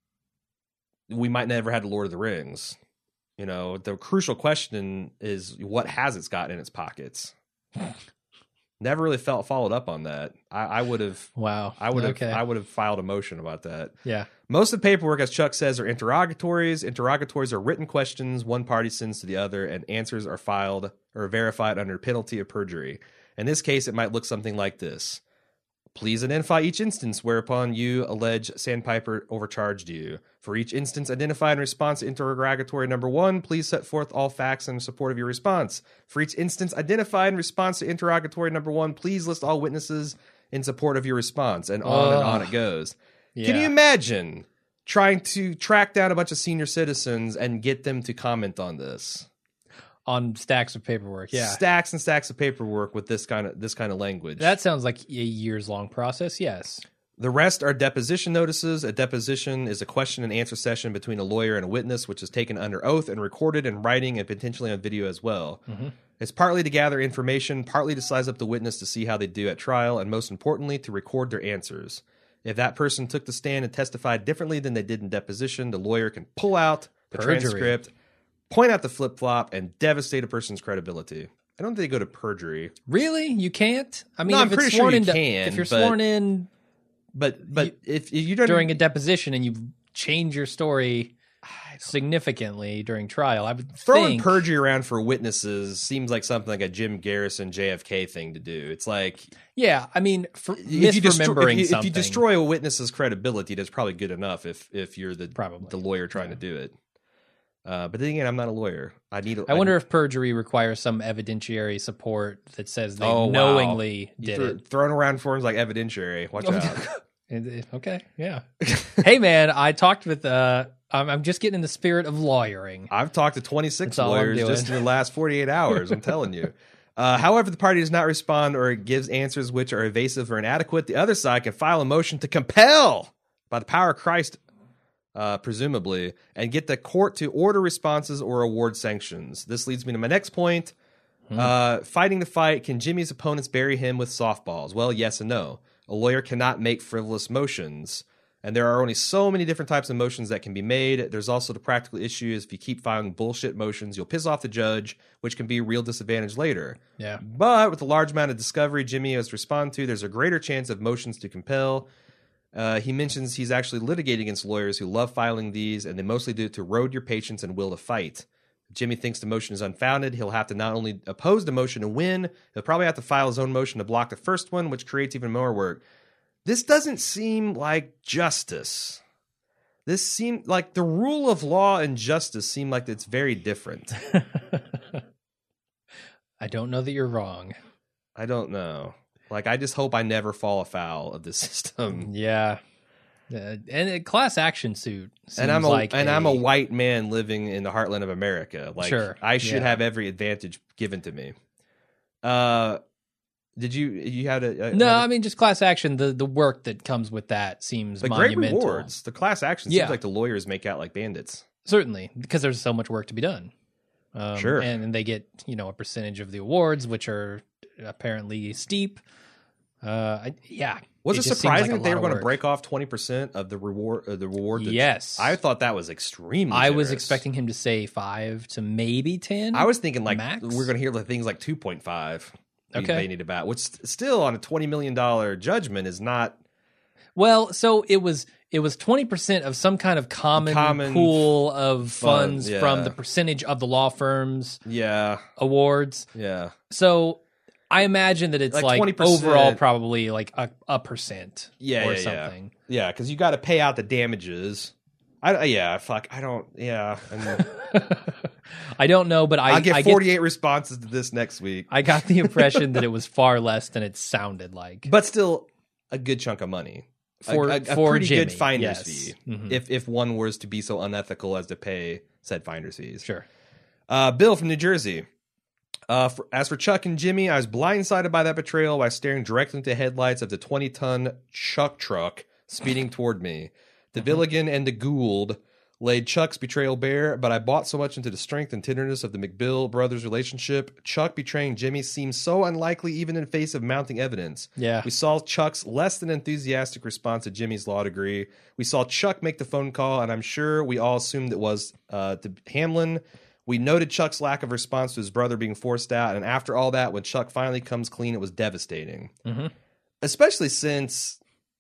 S2: we might never had the Lord of the Rings. You know, the crucial question is what has it got in its pockets? Never really felt followed up on that. I, I would have,
S1: Wow.
S2: I would have,
S1: Okay.
S2: I would have filed a motion about that.
S1: yeah.
S2: Most of the paperwork, as Chuck says, are interrogatories. Interrogatories are written questions one party sends to the other, and answers are filed or verified under penalty of perjury. In this case, it might look something like this. Please identify each instance whereupon you allege Sandpiper overcharged you. For each instance identified in response to interrogatory number one, please set forth all facts in support of your response. For each instance identified in response to interrogatory number one, please list all witnesses in support of your response. And on and
S1: Ugh.
S2: on it goes.
S1: Yeah.
S2: Can you imagine trying to track down a bunch of senior citizens and get them to comment on this?
S1: On stacks of paperwork. Yeah.
S2: Stacks and stacks of paperwork with this kind of this kind of language.
S1: That sounds like a years long process. Yes.
S2: The rest are deposition notices. A deposition is a question and answer session between a lawyer and a witness, which is taken under oath and recorded in writing and potentially on video as well.
S1: Mm-hmm.
S2: It's partly to gather information, partly to size up the witness to see how they do at trial, and most importantly, to record their answers. If that person took the stand and testified differently than they did in deposition, the lawyer can pull out the
S1: Perjury.
S2: transcript, point out the flip-flop, and devastate a person's credibility. I don't think they go to perjury.
S1: Really? You can't? I mean,
S2: No,
S1: if
S2: I'm
S1: it's
S2: pretty
S1: sworn
S2: sure you
S1: into,
S2: can,
S1: if you're
S2: but-
S1: sworn in
S2: But but
S1: You-
S2: if, if you don't
S1: during a deposition and you change your story significantly during trial, I would
S2: throwing
S1: think,
S2: perjury around for witnesses seems like something like a Jim Garrison J F K thing to do. It's like
S1: yeah, I mean, for
S2: if you, destroy,
S1: misremembering
S2: if, you, if
S1: something.
S2: you destroy a witness's credibility, that's probably good enough if if you're the
S1: Probably.
S2: the lawyer trying
S1: Yeah.
S2: to do it. Uh, but then again, I'm not a lawyer. I need. A,
S1: I wonder if perjury requires some evidentiary support that says they
S2: Oh, wow.
S1: knowingly
S2: you
S1: did
S2: threw,
S1: it.
S2: throwing around forms like evidentiary. Watch out.
S1: It- it- Okay, yeah. Hey, man, I talked with. Uh, I'm, I'm just getting in the spirit of lawyering.
S2: I've talked to twenty-six
S1: That's all I'm
S2: lawyers
S1: doing.
S2: just in the last forty-eight hours. I'm telling you. Uh, however, the party does not respond or gives answers which are evasive or inadequate. The other side can file a motion to compel by the power of Christ, uh, presumably, and get the court to order responses or award sanctions. This leads me to my next point.
S1: Hmm.
S2: Uh, fighting the fight, can Jimmy's opponents bury him with softballs? Well, yes and no. A lawyer cannot make frivolous motions. And there are only so many different types of motions that can be made. There's also the practical issue is if you keep filing bullshit motions, you'll piss off the judge, which can be a real disadvantage later.
S1: Yeah.
S2: But with the large amount of discovery Jimmy has to respond to, there's a greater chance of motions to compel. Uh, he mentions he's actually litigating against lawyers who love filing these, and they mostly do it to erode your patience and will to fight. If Jimmy thinks the motion is unfounded, he'll have to not only oppose the motion to win, he'll probably have to file his own motion to block the first one, which creates even more work. This doesn't seem like justice. This seems like the rule of law and justice seem like it's very different.
S1: I don't know that you're wrong.
S2: I don't know. Like, I just hope I never fall afoul of the system.
S1: Yeah. Uh, and a class action suit.
S2: And I'm a
S1: like
S2: and i I'm a white man living in the heartland of America. Like,
S1: Sure.
S2: I should
S1: Yeah.
S2: have every advantage given to me. Uh, did you you had a, a
S1: No, I mean just class action. The the work that comes with that seems
S2: the great
S1: monumental.
S2: rewards? The class action
S1: Yeah.
S2: seems like the lawyers make out like bandits.
S1: Certainly, because there's so much work to be done. Um,
S2: Sure.
S1: and, and they get you know a percentage of the awards, which are apparently steep. Uh, I, yeah.
S2: Was it,
S1: just seems
S2: surprising
S1: like a
S2: that they
S1: lot
S2: were
S1: of
S2: going to
S1: work.
S2: break off twenty percent of the reward? Uh, the reward. That,
S1: Yes,
S2: I thought that was extremely.
S1: I was
S2: generous.
S1: expecting him to say five to maybe ten.
S2: I was thinking like
S1: max?
S2: we're going to hear the things like two point five.
S1: Okay.
S2: They need about, which still on a twenty million dollar judgment is not.
S1: Well, so it was it was twenty percent of some kind of common,
S2: Common
S1: pool of
S2: fund,
S1: funds
S2: yeah.
S1: from the percentage of the law firm's
S2: Yeah,
S1: awards.
S2: yeah.
S1: So I imagine that it's
S2: Like
S1: like,
S2: twenty percent.
S1: overall probably like a, a percent
S2: Yeah,
S1: or
S2: yeah, yeah.
S1: something.
S2: Yeah, because you got to pay out the damages. I yeah, fuck. I don't. Yeah, and
S1: I don't know, but I
S2: I'll get
S1: I
S2: forty-eight responses to this next week.
S1: I got the impression that it was far less than it sounded like.
S2: But still, a good chunk of money
S1: For-
S2: a, a, a
S1: for
S2: pretty
S1: Jimmy,
S2: good finder's
S1: yes.
S2: fee.
S1: Mhm.
S2: If if one was to be so unethical as to pay said finder's fees.
S1: Sure.
S2: Uh, Bill from New Jersey. Uh, for, as for Chuck and Jimmy, I was blindsided by that betrayal by staring directly into the headlights of the twenty-ton Chuck truck speeding toward me. The Villigan and the Gould laid Chuck's betrayal bare, but I bought so much into the strength and tenderness of the McBill brothers' relationship. Chuck betraying Jimmy seemed so unlikely even in face of mounting evidence.
S1: Yeah.
S2: We saw Chuck's less than enthusiastic response to Jimmy's law degree. We saw Chuck make the phone call, and I'm sure we all assumed it was uh, to Hamlin. We noted Chuck's lack of response to his brother being forced out, and after all that, when Chuck finally comes clean, it was devastating.
S1: Mm-hmm.
S2: Especially since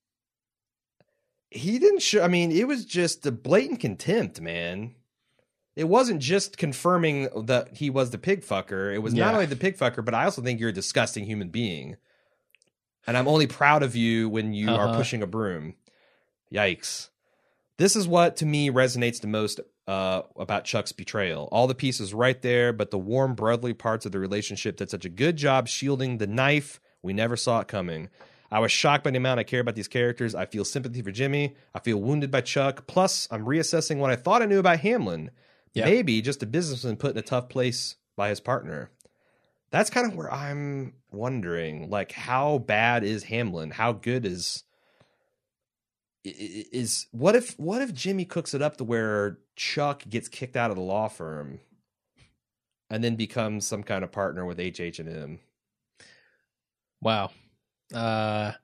S2: he didn't show, I mean, it was just the blatant contempt, man. It wasn't just confirming that he was the pig fucker. It was not
S1: Yeah.
S2: only the pig fucker, but I also think you're a disgusting human being. And I'm only proud of you when you
S1: Uh-huh.
S2: are pushing a broom. Yikes. This is what, to me, resonates the most uh, about Chuck's betrayal. All the pieces right there, but the warm, brotherly parts of the relationship did such a good job shielding the knife. We never saw it coming. I was shocked by the amount I care about these characters. I feel sympathy for Jimmy. I feel wounded by Chuck. Plus, I'm reassessing what I thought I knew about Hamlin.
S1: Yeah.
S2: Maybe just a businessman put in a tough place by his partner. That's kind of where I'm wondering, like, how bad is Hamlin? How good is is what if what if Jimmy cooks it up to where Chuck gets kicked out of the law firm and then becomes some kind of partner with H H and M?
S1: Wow. Uh,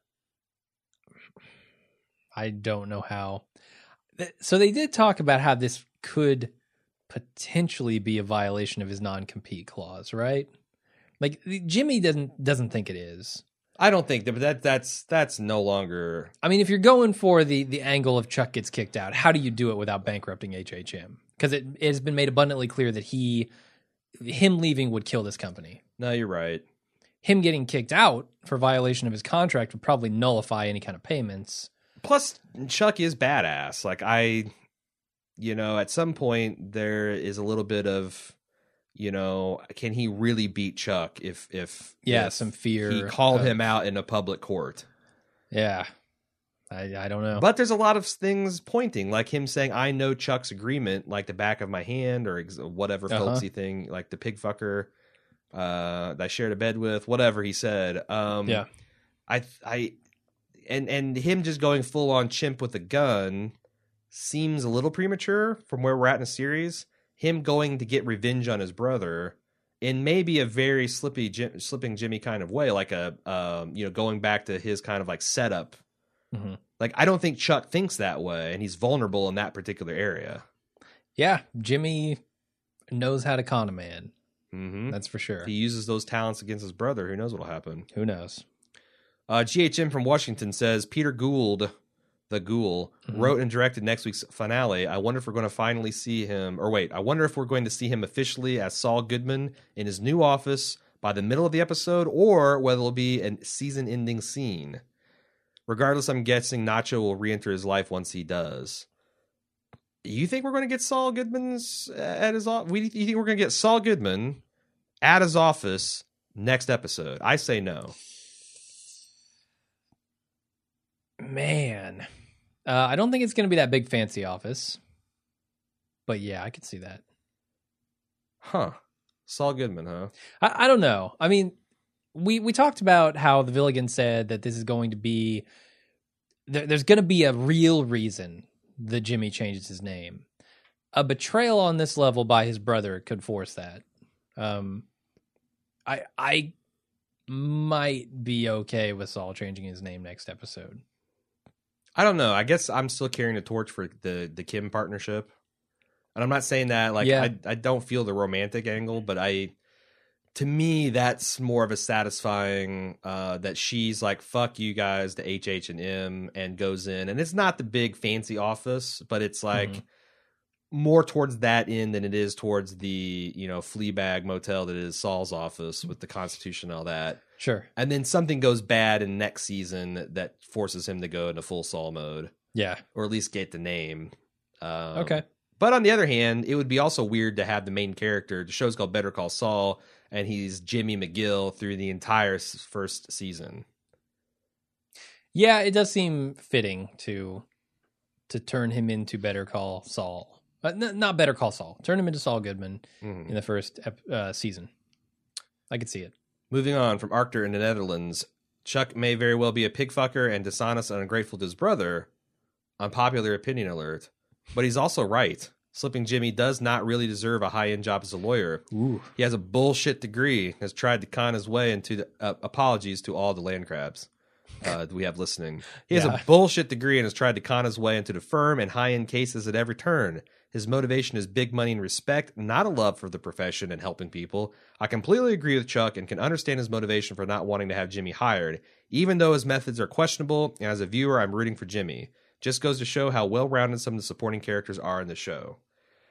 S1: I don't know how. So they did talk about how this could potentially be a violation of his non-compete clause, right? Like Jimmy doesn't doesn't think it is.
S2: I don't think that, but that that's that's no longer.
S1: I mean, if you're going for the the angle of Chuck gets kicked out, how do you do it without bankrupting H H M? Because it, it has been made abundantly clear that he, him leaving would kill this company.
S2: No, you're right.
S1: Him getting kicked out for violation of his contract would probably nullify any kind of payments.
S2: Plus, Chuck is badass. Like I, you know, at some point there is a little bit of, you know, can he really beat Chuck if if
S1: Yeah,
S2: if
S1: some fear.
S2: he called
S1: of-
S2: him out in a public court?
S1: Yeah. I, I don't know.
S2: But there's a lot of things pointing, like him saying, "I know Chuck's agreement like the back of my hand," or ex- whatever
S1: Uh-huh.
S2: folksy thing, like the pig fucker uh, that I shared a bed with, whatever he said. Um,
S1: Yeah.
S2: I, I, and and him just going full on chimp with a gun seems a little premature from where we're at in the series. Him going to get revenge on his brother in maybe a very slippy, Jim, slipping Jimmy kind of way, like a, um, you know, going back to his kind of like setup.
S1: Mm-hmm.
S2: Like, I don't think Chuck thinks that way, and he's vulnerable in that particular area.
S1: Yeah, Jimmy knows how to con a man.
S2: Mm-hmm.
S1: That's for sure.
S2: If he uses those talents against his brother, who knows what'll happen.
S1: Who knows?
S2: Uh, G H M from Washington says, Peter Gould, the Ghoul,
S1: Mhm.
S2: wrote and directed next week's finale. I wonder if we're going to finally see him, or wait, I wonder if we're going to see him officially as Saul Goodman in his new office by the middle of the episode, or whether it'll be a season-ending scene. Regardless, I'm guessing Nacho will re-enter his life once he does. You think we're going to get Saul Goodman's at his office? You think we're going to get Saul Goodman at his office next episode? I say no.
S1: Man. Uh, I don't think it's going to be that big fancy office. But yeah, I could see that.
S2: Huh. Saul Goodman, huh?
S1: I, I don't know. I mean, we, we talked about how the Villigan said that this is going to be... There, there's going to be a real reason that Jimmy changes his name. A betrayal on this level by his brother could force that. Um, I I might be okay with Saul changing his name next episode.
S2: I don't know. I guess I'm still carrying the torch for the, the Kim partnership. And I'm not saying that, like,
S1: Yeah.
S2: I, I don't feel the romantic angle, but I... To me, that's more of a satisfying uh, that she's like, fuck you guys to H H and M and goes in. And it's not the big fancy office, but it's like
S1: Mhm.
S2: more towards that end than it is towards the, you know, Fleabag motel that is Saul's office with the Constitution and all that.
S1: Sure.
S2: And then something goes bad in next season that, that forces him to go into full Saul mode,
S1: Yeah.
S2: or at least get the name. Um,
S1: Okay.
S2: But on the other hand, it would be also weird to have the main character, the show's called Better Call Saul, and he's Jimmy McGill through the entire s- first season.
S1: Yeah, it does seem fitting to to turn him into Better Call Saul. Uh, n- not Better Call Saul. Turn him into Saul Goodman
S2: Mhm.
S1: in the first ep- uh, season. I could see it.
S2: Moving on from Arctur in the Netherlands, Chuck may very well be a pig fucker and dishonest and ungrateful to his brother. Unpopular opinion alert. But he's also right. Slipping Jimmy does not really deserve a high-end job as a lawyer.
S1: Ooh.
S2: He has a bullshit degree and has tried to con his way into the uh, apologies to all the land crabs uh, we have listening. He has
S1: Yeah.
S2: a bullshit degree and has tried to con his way into the firm and high-end cases at every turn. His motivation is big money and respect, not a love for the profession and helping people. I completely agree with Chuck and can understand his motivation for not wanting to have Jimmy hired, even though his methods are questionable, and as a viewer, I'm rooting for Jimmy. Just goes to show how well-rounded some of the supporting characters are in the show.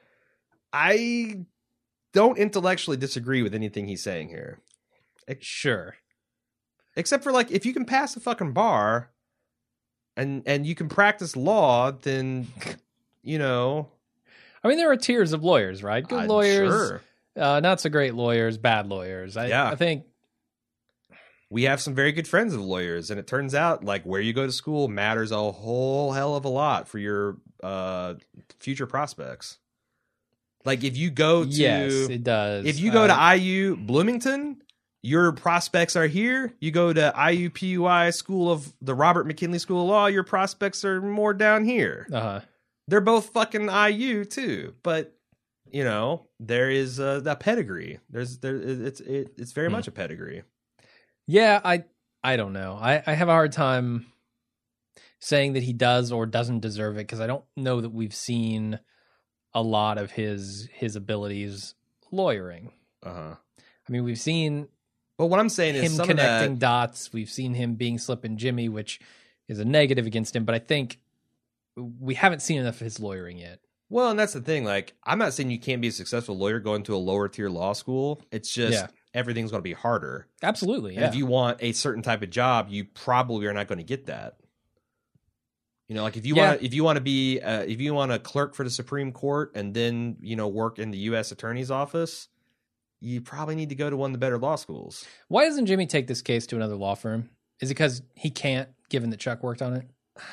S2: I don't intellectually disagree with anything he's saying here.
S1: Sure.
S2: Except for, like, if you can pass a fucking bar and and you can practice law, then, you know...
S1: I mean, there are tiers of lawyers, right? Good
S2: I'm
S1: lawyers,
S2: sure.
S1: uh, not so great lawyers, bad lawyers. I,
S2: Yeah.
S1: I think,
S2: We have some very good friends of lawyers, and it turns out, like, where you go to school matters a whole hell of a lot for your uh, future prospects. Like, if you go to...
S1: yes, it does.
S2: If you go
S1: Uh,
S2: to I U Bloomington, your prospects are here. You go to I U P U I School of the Robert McKinley School of Law, your prospects are more down here.
S1: uh-huh.
S2: They're both fucking I U too, but you know there is uh, that pedigree. There's there it's it, it's very
S1: Hmm.
S2: much a pedigree.
S1: Yeah, I I don't know. I, I have a hard time saying that he does or doesn't deserve it because I don't know that we've seen a lot of his his abilities lawyering.
S2: Uh huh.
S1: I mean, we've seen
S2: But what I'm saying is
S1: him
S2: some
S1: connecting
S2: of that,
S1: dots. We've seen him being slipping Jimmy, which is a negative against him. But I think we haven't seen enough of his lawyering yet.
S2: well, and that's the thing. Like, I'm not saying you can't be a successful lawyer going to a lower tier law school. It's just
S1: Yeah.
S2: everything's going to be harder.
S1: Absolutely,
S2: And
S1: yeah.
S2: if you want a certain type of job, you probably are not going to get that. You know, like if you
S1: Yeah.
S2: want to, if you want to be, uh, if you want to clerk for the Supreme Court and then you know work in the U S Attorney's office, you probably need to go to one of the better law schools.
S1: Why doesn't Jimmy take this case to another law firm? Is it because he can't, given that Chuck worked on it?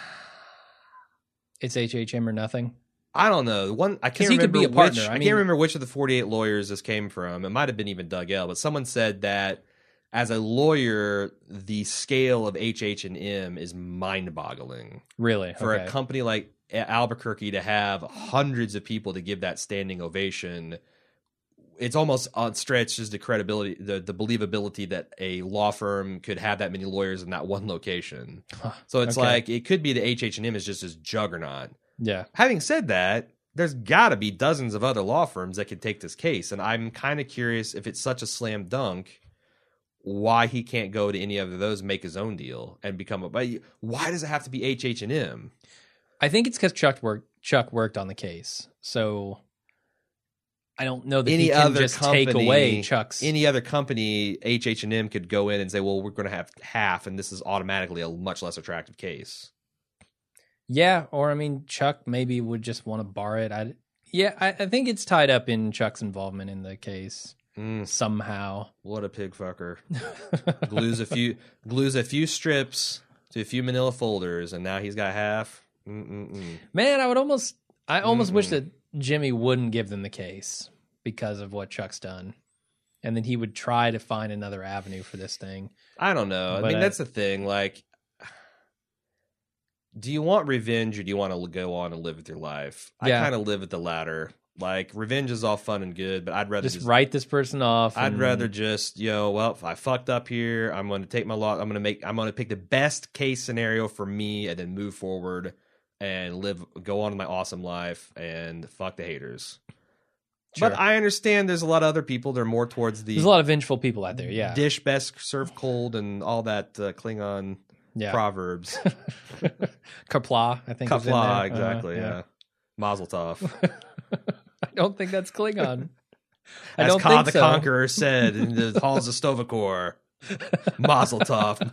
S1: It's H H M or nothing.
S2: I don't know. One I can't
S1: he could
S2: remember
S1: be a partner.
S2: which.
S1: I
S2: I,
S1: mean-
S2: can't remember which of the forty-eight lawyers this came from. It might have been even Doug L. But someone said that as a lawyer, the scale of H H and M is mind-boggling.
S1: Really?
S2: For
S1: Okay.
S2: a company like Albuquerque to have hundreds of people to give that standing ovation, it's almost stretches the credibility, the, the believability that a law firm could have that many lawyers in that one location.
S1: Huh.
S2: So it's
S1: Okay.
S2: like it could be the H H and M is just this juggernaut.
S1: Yeah.
S2: Having said that, there's got to be dozens of other law firms that could take this case, and I'm kind of curious if it's such a slam dunk, why he can't go to any of those, make his own deal, and become a. But why does it have to be H H and M?
S1: I think it's because Chuck worked. Chuck worked on the case, so I don't know that
S2: Any
S1: he can
S2: other
S1: just
S2: company,
S1: take away Chuck's.
S2: Any other company, H H and M could go in and say, "Well, we're going to have half," and this is automatically a much less attractive case.
S1: Yeah, or I mean, Chuck maybe would just want to bar it. I yeah, I, I think it's tied up in Chuck's involvement in the case
S2: Mm,
S1: somehow.
S2: what a pig fucker! glues a few glues a few strips to a few Manila folders, and now he's got half. Mm-mm-mm.
S1: Man, I would almost, I almost wish
S2: Mm-mm.
S1: that Jimmy wouldn't give them the case because of what Chuck's done, and then he would try to find another avenue for this thing.
S2: I don't know. I
S1: But
S2: mean,
S1: I-
S2: that's the thing. Like, do you want revenge or do you want to go on and live with your life?
S1: Yeah.
S2: I kind of live with the latter. Like, revenge is all fun and good, but I'd rather
S1: Just,
S2: just,
S1: write this person off.
S2: I'd
S1: and-
S2: rather just, yo, well, if I fucked up here, I'm going to take my law. I'm going to make. I'm going to pick the best case scenario for me, and then move forward and live, go on with my awesome life, and fuck the haters.
S1: Sure.
S2: But I understand there's a lot of other people that are more towards the
S1: There's a lot of vengeful people out there. Yeah,
S2: dish best served cold and all that uh, Klingon
S1: yeah.
S2: proverbs.
S1: Kapla, I think. is in
S2: Kapla,
S1: there.
S2: exactly.
S1: Uh,
S2: yeah. Mazel tov.
S1: I don't think that's Klingon. I
S2: As
S1: don't
S2: Ka
S1: think
S2: the
S1: so.
S2: Conqueror said in the halls of Stovacor. Mazel tov.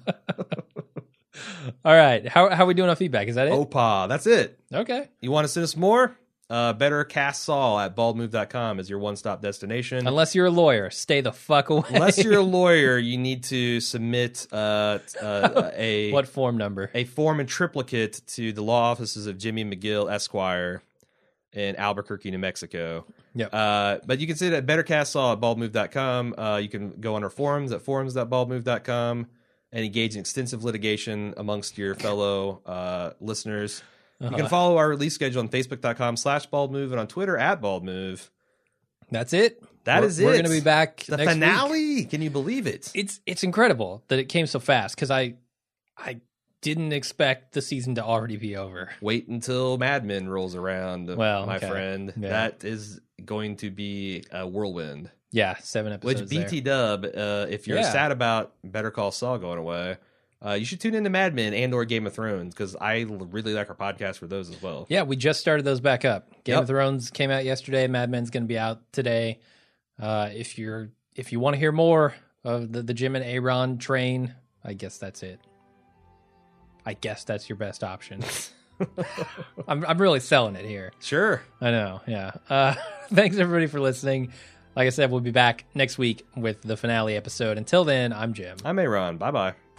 S1: All right, how how are we doing on feedback? Is that it?
S2: Opa. That's it.
S1: Okay.
S2: You want to send us more? Uh, better cast Saul at bald move dot com is your one-stop destination.
S1: Unless you're a lawyer, stay the fuck away.
S2: Unless you're a lawyer, you need to submit uh, uh, a
S1: What form number?
S2: a form in triplicate to the law offices of Jimmy McGill Esquire in Albuquerque, New Mexico.
S1: Yep.
S2: Uh, but you can see that better cast Saul at bald move dot com. Uh, you can go on our forums at forums dot bald move dot com and engage in extensive litigation amongst your fellow uh, listeners. You can
S1: Uh-huh.
S2: follow our release schedule on facebook dot com slash baldmove and on Twitter at baldmove.
S1: That's it.
S2: That
S1: We're-
S2: is it.
S1: We're going to be back
S2: The
S1: next
S2: finale.
S1: week.
S2: Can you believe it?
S1: It's it's incredible that it came so fast because I I didn't expect the season to already be over.
S2: Wait until Mad Men rolls around,
S1: Well,
S2: my
S1: okay.
S2: friend.
S1: Yeah.
S2: That is going to be a whirlwind.
S1: Yeah, seven episodes.
S2: Which B T Dub, uh, if you're
S1: Yeah.
S2: sad about Better Call Saul going away, uh, you should tune into Mad Men and or Game of Thrones because I l- really like our podcast for those as well.
S1: Yeah, we just started those back up. Game
S2: Yep.
S1: of Thrones came out yesterday. Mad Men's going to be out today. Uh, if you're if you want to hear more of the, the Jim and Aaron train, I guess that's it. I guess that's your best option. I'm I'm really selling it here.
S2: Sure.
S1: I know. Yeah. Uh, thanks everybody for listening. Like I said, we'll be back next week with the finale episode. Until then, I'm Jim.
S2: I'm Aaron. Bye bye.